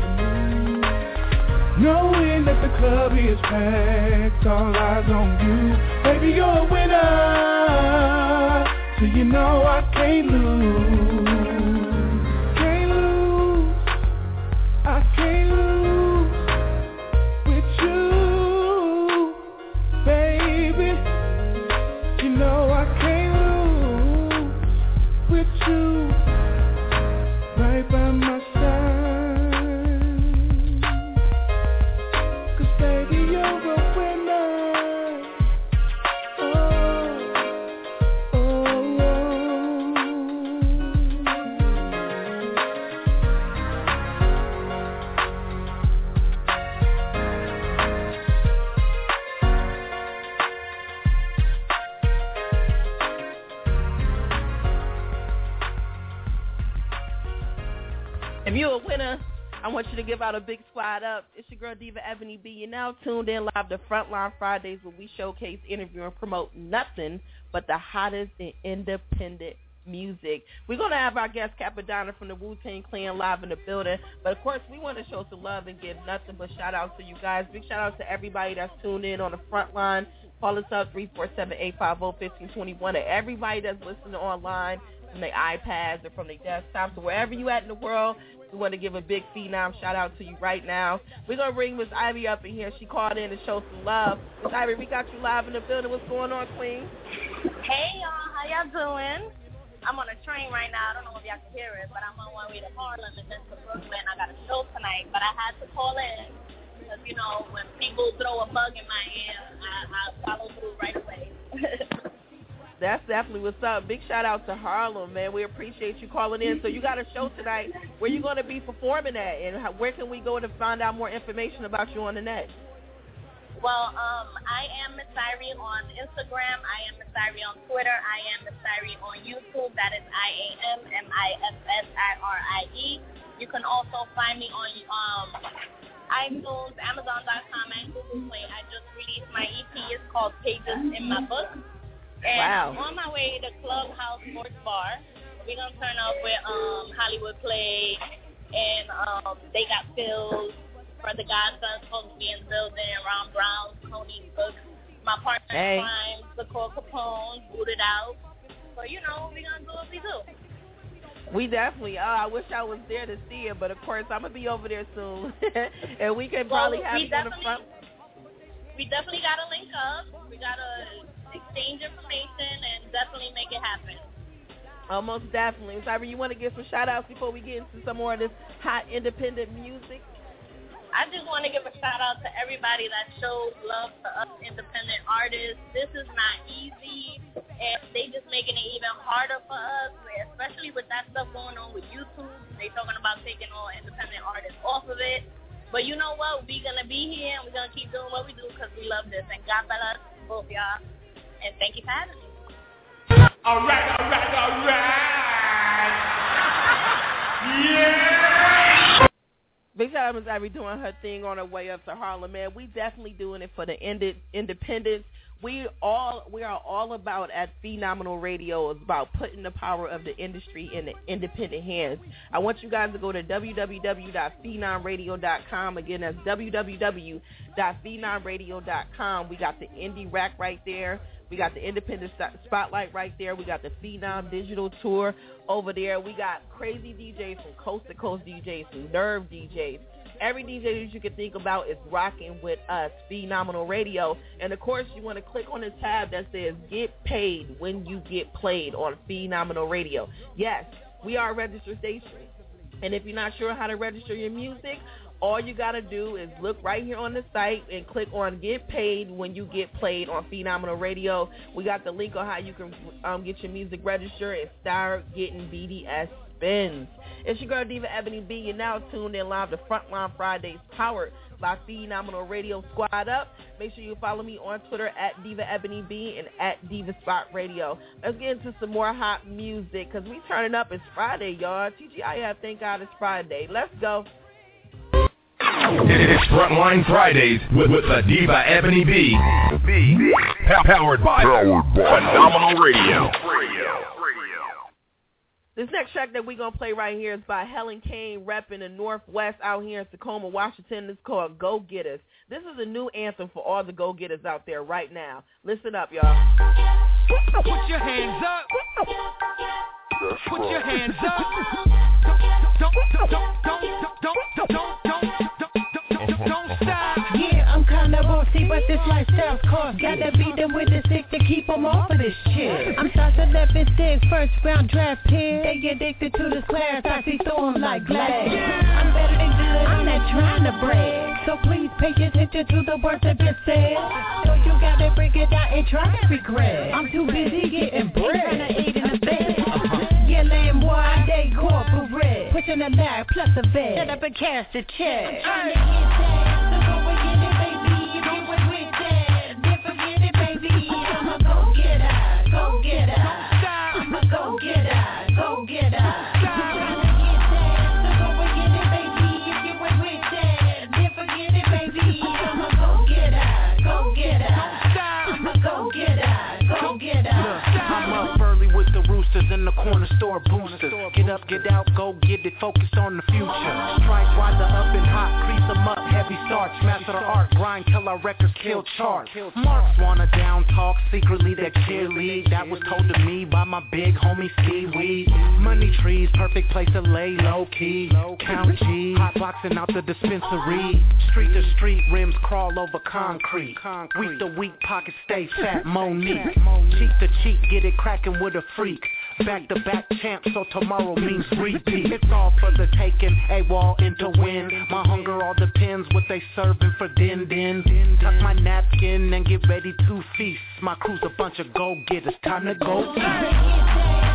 Knowing that the club is packed, all eyes on you. Baby, you're a winner, so you know I can't lose. Can't lose, I can't lose with you, baby. You know I can't lose, If you're a winner, I want you to give out a big squad up. It's your girl Diva Ebony B. You're now tuned in live to Frontline Fridays, where we showcase, interview, and promote nothing but the hottest in independent music. We're going to have our guest Capadonna from the Wu-Tang Clan live in the building, but of course we want to show some love and give nothing but shout outs to you guys. Big shout out to everybody that's tuned in on the front line. Call us up three four seven, eight five zero, one five two one, and everybody that's listening online from their iPads or from their desktops or wherever you at in the world. We want to give a big phenom shout out to you right now. We're going to bring Miss Ivy up in here. She called in to show some love. Miss Ivy, we got you live in the building. What's going on, Queen? Hey, y'all. How y'all doing? I'm on a train right now. I don't know if y'all can hear it, but I'm on my way to Harlem and then to Brooklyn. I got a show tonight, but I had to call in because, you know, when people throw a bug in my ear, I, I follow through right away. That's definitely what's up. Big shout out to Harlem, man. We appreciate you calling in. So you got a show tonight. Where you going to be performing at, and how, where can we go to find out more information about you on the net? Well, um, I am Miss Irie on Instagram. I am Miss Irie on Twitter. I am Miss Irie on YouTube. That is I A M M I S S I R I E. You can also find me on um, iTunes, Amazon dot com, and Google Play. I just released my E P. It's called Pages in My Book. And wow. I'm on my way to Clubhouse Sports Bar. We're going to turn up with um, Hollywood Play, and um, They Got Pills. Brother Godson's supposed to be in the building. Ron Brown, Coney Books. My partner hey. in crime, Nicole Capone, Booted Out. So, you know, we're going to do what we do. We definitely are. I wish I was there to see it, but of course I'm going to be over there soon. And we can probably well, have we it on the front. We definitely got to link up. We got to exchange information and definitely make it happen. Almost definitely. Cyber, you want to give some shout outs before we get into some more of this hot independent music? I just want to give a shout out to everybody that shows love to us independent artists. This is not easy, and they just making it even harder for us, especially with that stuff going on with YouTube. They talking about taking all independent artists off of it. But you know what? We're going to be here, and we're going to keep doing what we do because we love this. And God bless both y'all. And thank you for having me. All right, all right, all right. Yeah. Big shout out to Miss Ivy doing her thing on her way up to Harlem, man. We definitely doing it for the ind- independence. We all we are all about at Phenomenal Radio is about putting the power of the industry in the independent hands. I want you guys to go to w w w dot phenom radio dot com. Again, that's w w w dot phenom radio dot com. We got the indie rack right there. We got the independent spotlight right there. We got the Phenom Digital Tour over there. We got crazy D Js from coast to coast D Js, from Nerve D Js. Every D J that you can think about is rocking with us, Phenomenal Radio. And, of course, you want to click on the tab that says Get Paid When You Get Played on Phenomenal Radio. Yes, we are a registered station. And if you're not sure how to register your music, all you got to do is look right here on the site and click on Get Paid When You Get Played on Phenomenal Radio. We got the link on how you can um, get your music registered and start getting B D S spins. It's your girl Diva Ebony B. You're now tuned in live to Frontline Fridays, powered by Phenomenal Radio. Squad up. Make sure you follow me on Twitter at Diva Ebony B and at Diva Spot Radio. Let's get into some more hot music because we turning up. It's Friday, y'all. T G I F, thank God it's Friday. Let's go. It's Frontline Fridays with, with the Diva Ebony B. B. Powered by, Powered by Phenomenal Radio. This next track that we're going to play right here is by Helen Kane, repping the Northwest out here in Tacoma, Washington. It's called Go Getters. This is a new anthem for all the go-getters out there right now. Listen up, y'all. Put your hands up. Put your hands up. Don't, don't, don't, don't, don't, don't, don't, don't, don't stop. Yeah, I'm kinda bossy, but this lifestyle's cost. Gotta beat them with the stick to keep them off of this shit. I'm shots eleven six, first round draft pick. They get addicted to this class, I see through them like glass. I'm better than good, I'm not trying to brag. So please pay attention to the words that been said. So you gotta break it down and try to regret. I'm too busy getting bread, trying to eat in the bed. Yeah, lame boy, I day corporate. Pushing a lag plus a vet. Set up and cash a check. I'm trying to get that, so go and get it, baby. If you was with that, then forget it, baby. I'm a go-getter, go-getter. I'm a go-getter, go-getter. I'm trying to get that, so go and get store boosters. Get up, get out, go get it, focus on the future. Strike while the up and hot, crease them up, heavy starch, master the art, grind till our records kill charts. Marks wanna down talk, secretly they cheerlead. That was told to me by my big homie Seaweed. Money trees, perfect place to lay low key. Count G's, hot boxing out the dispensary. Street to street, rims crawl over concrete. Week to week, pockets stay fat, Monique. Cheek to cheek, get it cracking with a freak. Back to back champ, so tomorrow means repeat. It's all for the taking, a wall into win. My hunger all depends what they serving for din din. Tuck my napkin and get ready to feast. My crew's a bunch of go getters, time to go eat.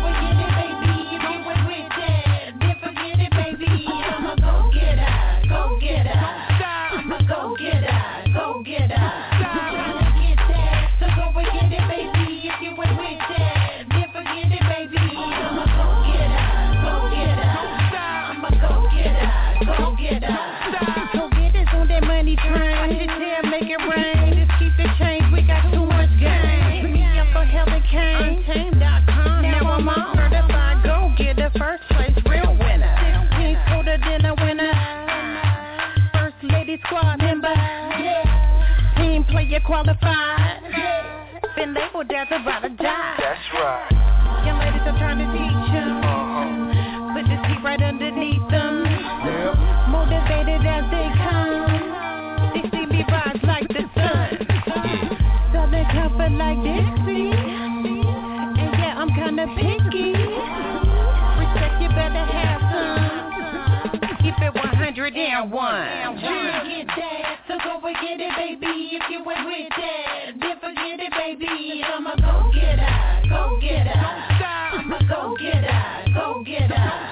Squad member, yeah. Team player qualified, yeah. Been labeled as a ride or die. That's right. Young ladies are trying to teach them, uh-huh. Put this heat right underneath them, yeah. Motivated as they come. They see me rise like the sun. Southern comfort like Dixie. And yeah, I'm kinda picky. Respect, you better have some. Keep it one hundred and one. Get that, so go and get it, baby. If you went with that, then forget it, baby. I'ma go get her, go get her. I'ma go get her, go get her.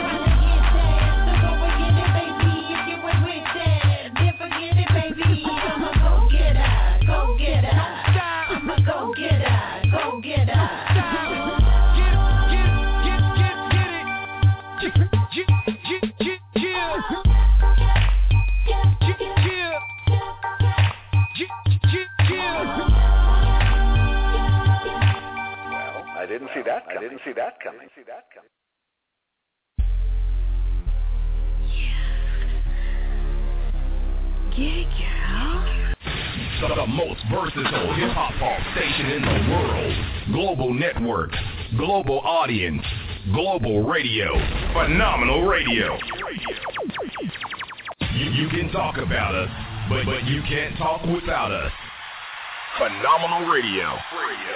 I didn't see that coming. I didn't see that coming. See that coming. Yeah, girl. The most versatile hip-hop pop station in the world. Global network. Global audience. Global radio. Phenomenal radio. You, you can talk about us, but, but you can't talk without us. Phenomenal radio. Radio.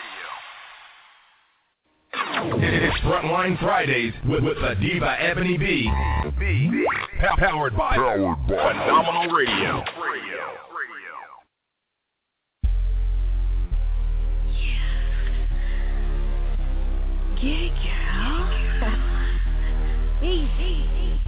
It's Frontline Fridays with, with the Diva Ebony B. B. Powered by, Powered by Phenomenal Radio. Yeah, girl. Easy.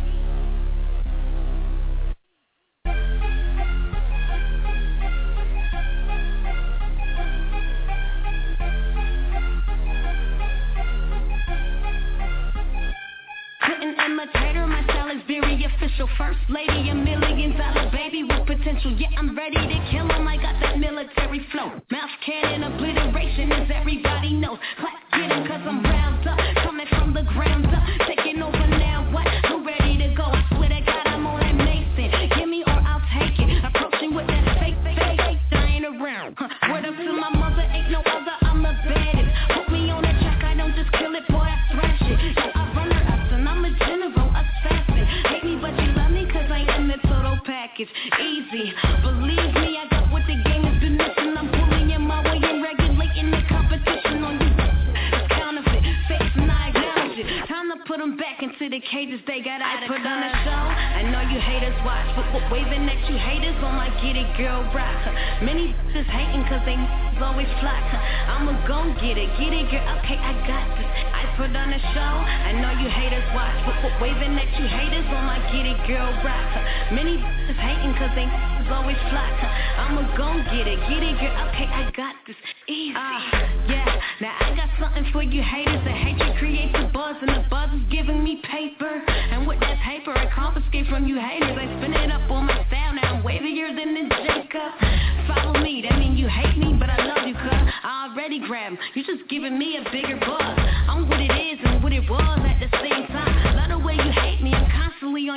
Couldn't imitate her, my style is very official. First lady, a million dollar baby with potential. Yeah, I'm ready to kill him, I got that military flow. Mouth cannon, obliteration, as everybody knows. Clap, get it, cause I'm round up. Coming from the ground up, taking over now, what? I'm ready to go, I swear to God, I'm on that Mason. Give me or I'll take it. Approaching with that fake, fake, fake, I ain't around. Huh. Word up to my mother, ain't no other, I'm the baddest. Put me on a track, I don't just kill it, boy, I thrash it. Yeah, I run her up, and I'm a general assassin. Hate me, but you love me, cause I am the total package. Easy, believe me, I got what the game has been missing. I'm pulling in my way and regulating the competition on you. It's counterfeit, fake, and I acknowledge it. Time to put them back into the cages they got out of. I put on a show, I know you haters watch, but what waving at you haters on my get it girl rock. Many just hating cause they always flock. I'ma go get it, get it girl, okay, I got this. I put on a show, I know you haters watch, but what waving at you haters on my get it girl rock. Many just hating cause they always flock. I'ma go get it, get it girl, okay, I got this. Easy. Uh, yeah, now I got something for you haters. That hatred creates a buzz, and the buzz is giving me paper. And with that paper, I confiscate from you haters. I spin it up on my style, now I'm wavier than the Jacob. Follow me, that mean you hate me, but I love you, cuz I already grabbed. You just giving me a bigger buzz. I'm what it is, and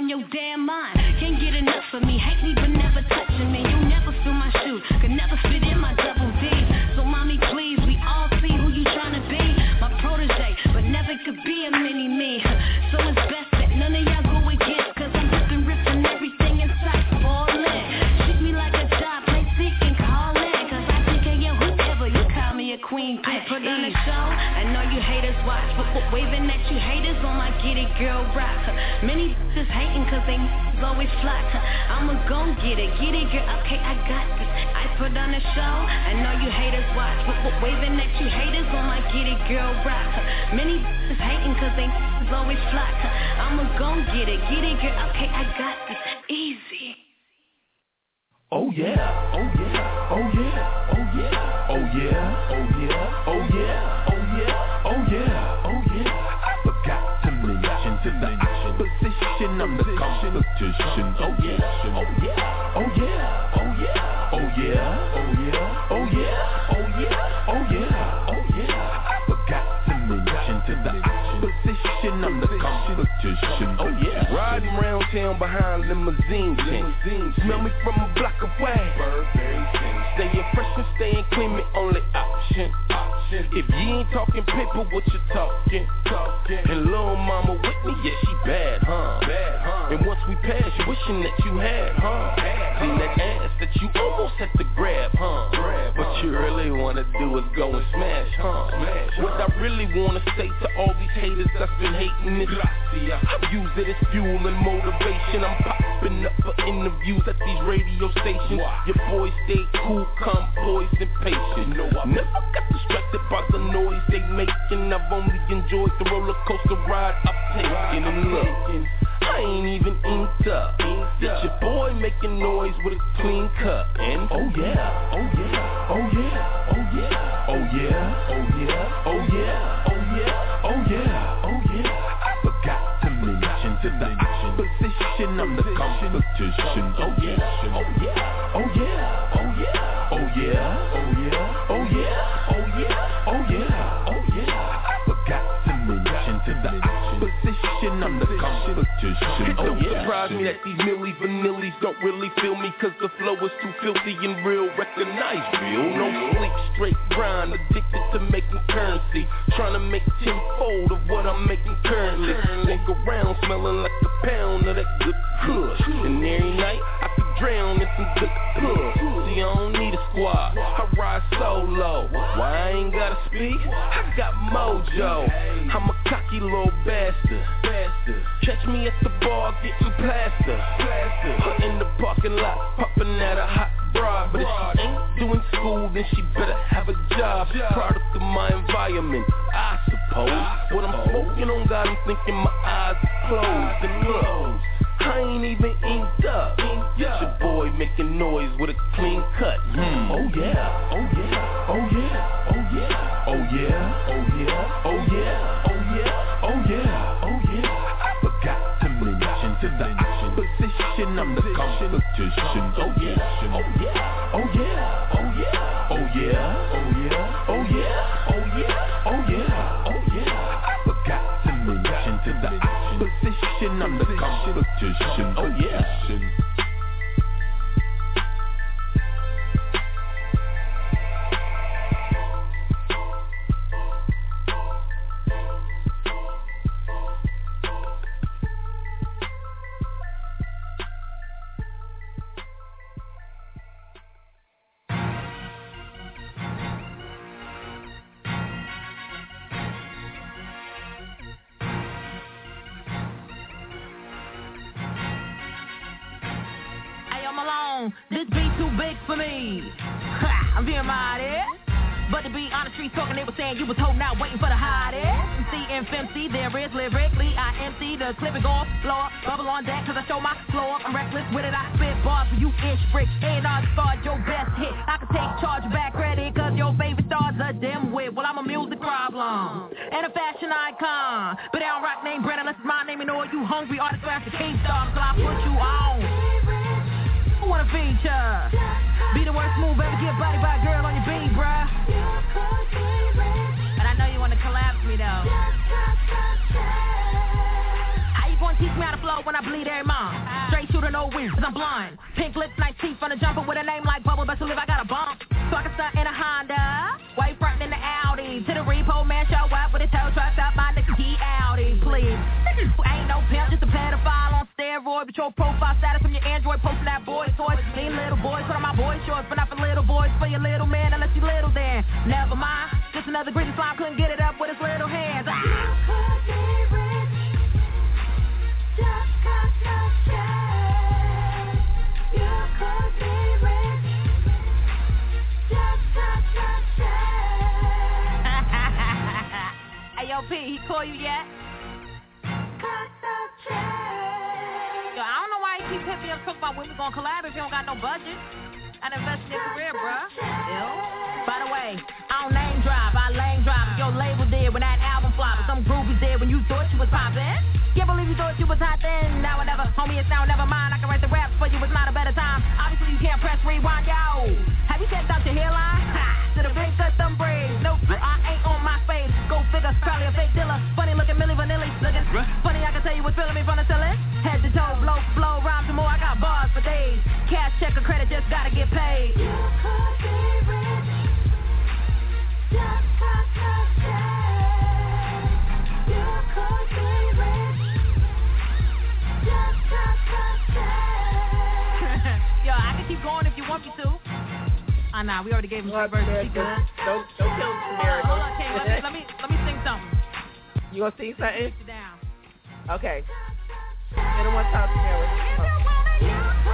in your damn mind. Can't get enough of me, hate me but never touching me. You'll never fill my shoes, could never fit in my double D. So mommy, please, we all see who you tryna be. My protege, but never could be a mini me. So it's best that none of y'all go against, cause I'm ripping, ripping everything inside, all in. Treat me like a job, play sick and call in, cause I think of you, whoever, you call me a queen. I put on a show, I know you haters watch, but what waving at you haters on my get it girl rock. Many just hating cause they always flock. I'ma gon' get it, get it girl, okay, I got this. I put on a show, I know you haters watch, but what waving at you haters on my get it girl rock. Many just hating cause they always flock. I'ma gon' get it, get it girl, okay, I got this. Easy. Oh yeah, oh yeah, oh yeah, oh yeah, oh yeah, oh yeah, oh yeah, oh yeah, oh yeah, oh yeah. I forgot to mention to the position, I'm the competition. Oh yeah, oh yeah, oh yeah, oh yeah, oh yeah, oh yeah, oh yeah, oh yeah, oh yeah, oh yeah. I forgot to mention to the position, I'm the competition. Oh yeah, riding around town behind limousine tents. Smell me from a block away. Staying fresh and staying clean, me only option. If you ain't talking paper, what you talking? And little mama with me, yeah, she bad, huh? And once we pass, you wishing that you had, huh? Seen that ass that you almost had to grab, huh? What you really wanna do is go and smash, huh? What I really wanna say to all these haters that's been hating is I use it as fuel and motivation. I'm popping up for interviews at these radio stations. Your boys stay cool, calm, poised, and patient. Never got distracted by the noise they making. I've only enjoyed the roller coaster ride I've taken. And look, I ain't even inked up. It's your boy making noise with a clean cut. And oh yeah, oh yeah, oh yeah, oh yeah, oh yeah, oh yeah, oh yeah, oh yeah, oh yeah, oh yeah. I forgot to mention to the position, I'm the competition. Oh yeah, oh yeah, oh yeah, oh yeah, oh yeah, oh yeah, oh yeah, oh yeah, oh yeah, oh yeah. I forgot to mention to the position, I'm the competition. It don't surprise me that these Milli Vanillis don't really feel me, cause the flow is too filthy and real, recognize real. No sleep, straight grind, addicted to making currency, trying to make tenfold of what I'm making currently. Walk around smelling like a pound of that good kush, and every night I could drown in some good push. See, I don't need a squad, I ride solo. Why I ain't gotta speak? I got mojo. I'm a cocky little bastard. Catch me at the bar getting plaster. Her in the parking lot popping at a hot broad. But if she ain't doing school, then she better have a job. Product of my environment, I suppose. What I'm smoking on got him thinking my eyes are closed. And look, I ain't even inked up. It's your boy making noise with a clean cut. Hmm. Oh yeah, oh yeah, oh yeah, oh yeah, oh yeah, oh yeah, oh yeah, oh yeah, oh yeah, oh yeah. I forgot to mention to the position, I'm the competition. Oh yeah, oh yeah, oh yeah, oh yeah, oh yeah, oh yeah, oh yeah, oh yeah, oh yeah, oh yeah. I forgot to mention to the position, I'm the competition. Oh yeah. This beat too big for me. Ha, I'm being mighty. But to be honest, streets talking, they were saying you was holding out, waiting for the hottest. M C and F M C, there is lyrically. I M C the clip it off, floor, bubble on deck, cause I show my floor. I'm reckless with it, I spit bars for you ish bricks. And I start your best hit. I can take charge back credit, cause your favorite star's a dimwit. Well, I'm a music problem and a fashion icon. But I don't rock name brand unless it's my name and all you hungry artists who have to king star, so I put you on. I wanna feature. Be the worst move ever, get body by a girl on your beat, bruh. But I know you wanna collapse me though. How you gonna teach me how to flow flow when I bleed every month. Straight shooter, no win, cause I'm blind. Pink lips, nice teeth on the jumper with a name like Bubble. Best believe I got a bump. So I can stunt in a Honda. White front in the Audi. To the repo, man, show up with a tow truck up my nigga key Audi, please. Ain't no pimp, just a pedophile on steroid. But your profile status from your Android posting that boy toys. Need little boys, put on my boy shorts. But not for little boys, for your little man, unless you little then. Never mind, just another greedy slime, couldn't get it up with his little hands. Ah. Just cause you're sad, you could be rich. Just cause you're sad. Hey, yo, P, he call you yet? Yo, I don't know why he keeps hitting me up talking about when we gonna collab if you don't got no budget. I'd invest in your career, bruh. Ew. By the way, I don't name drop, I lane drop. Your label did when that album flopped. Some groupies did when you thought you was poppin'. Can't believe you thought you was hot then. Now or never, homie, it's now never mind. I can write the raps for you, it's not a better time. Obviously, you can't press rewind, yo. Have you checked out your hairline? Ha! To the big custom braids. Nope, I ain't on my face. Go figure, probably a fake dealer. Funny looking Milli Vanilli. Looking funny, I can tell you what's feeling me from the ceiling. Head to toe, blow, blow, rhymes and more. I got bars for days. Cash, check, or credit, just gotta get paid. You could be rich. Just cause you're sad. You could be rich. Just cause you're sad. Yo, I can keep going if you want me to. Ah, nah, we already gave him three verses. He good. Don't, don't kill him, Samara. Hold on, King. Let me, let me, let me sing something. You gonna sing something? Sit down. Okay. Hit him one time, Samara.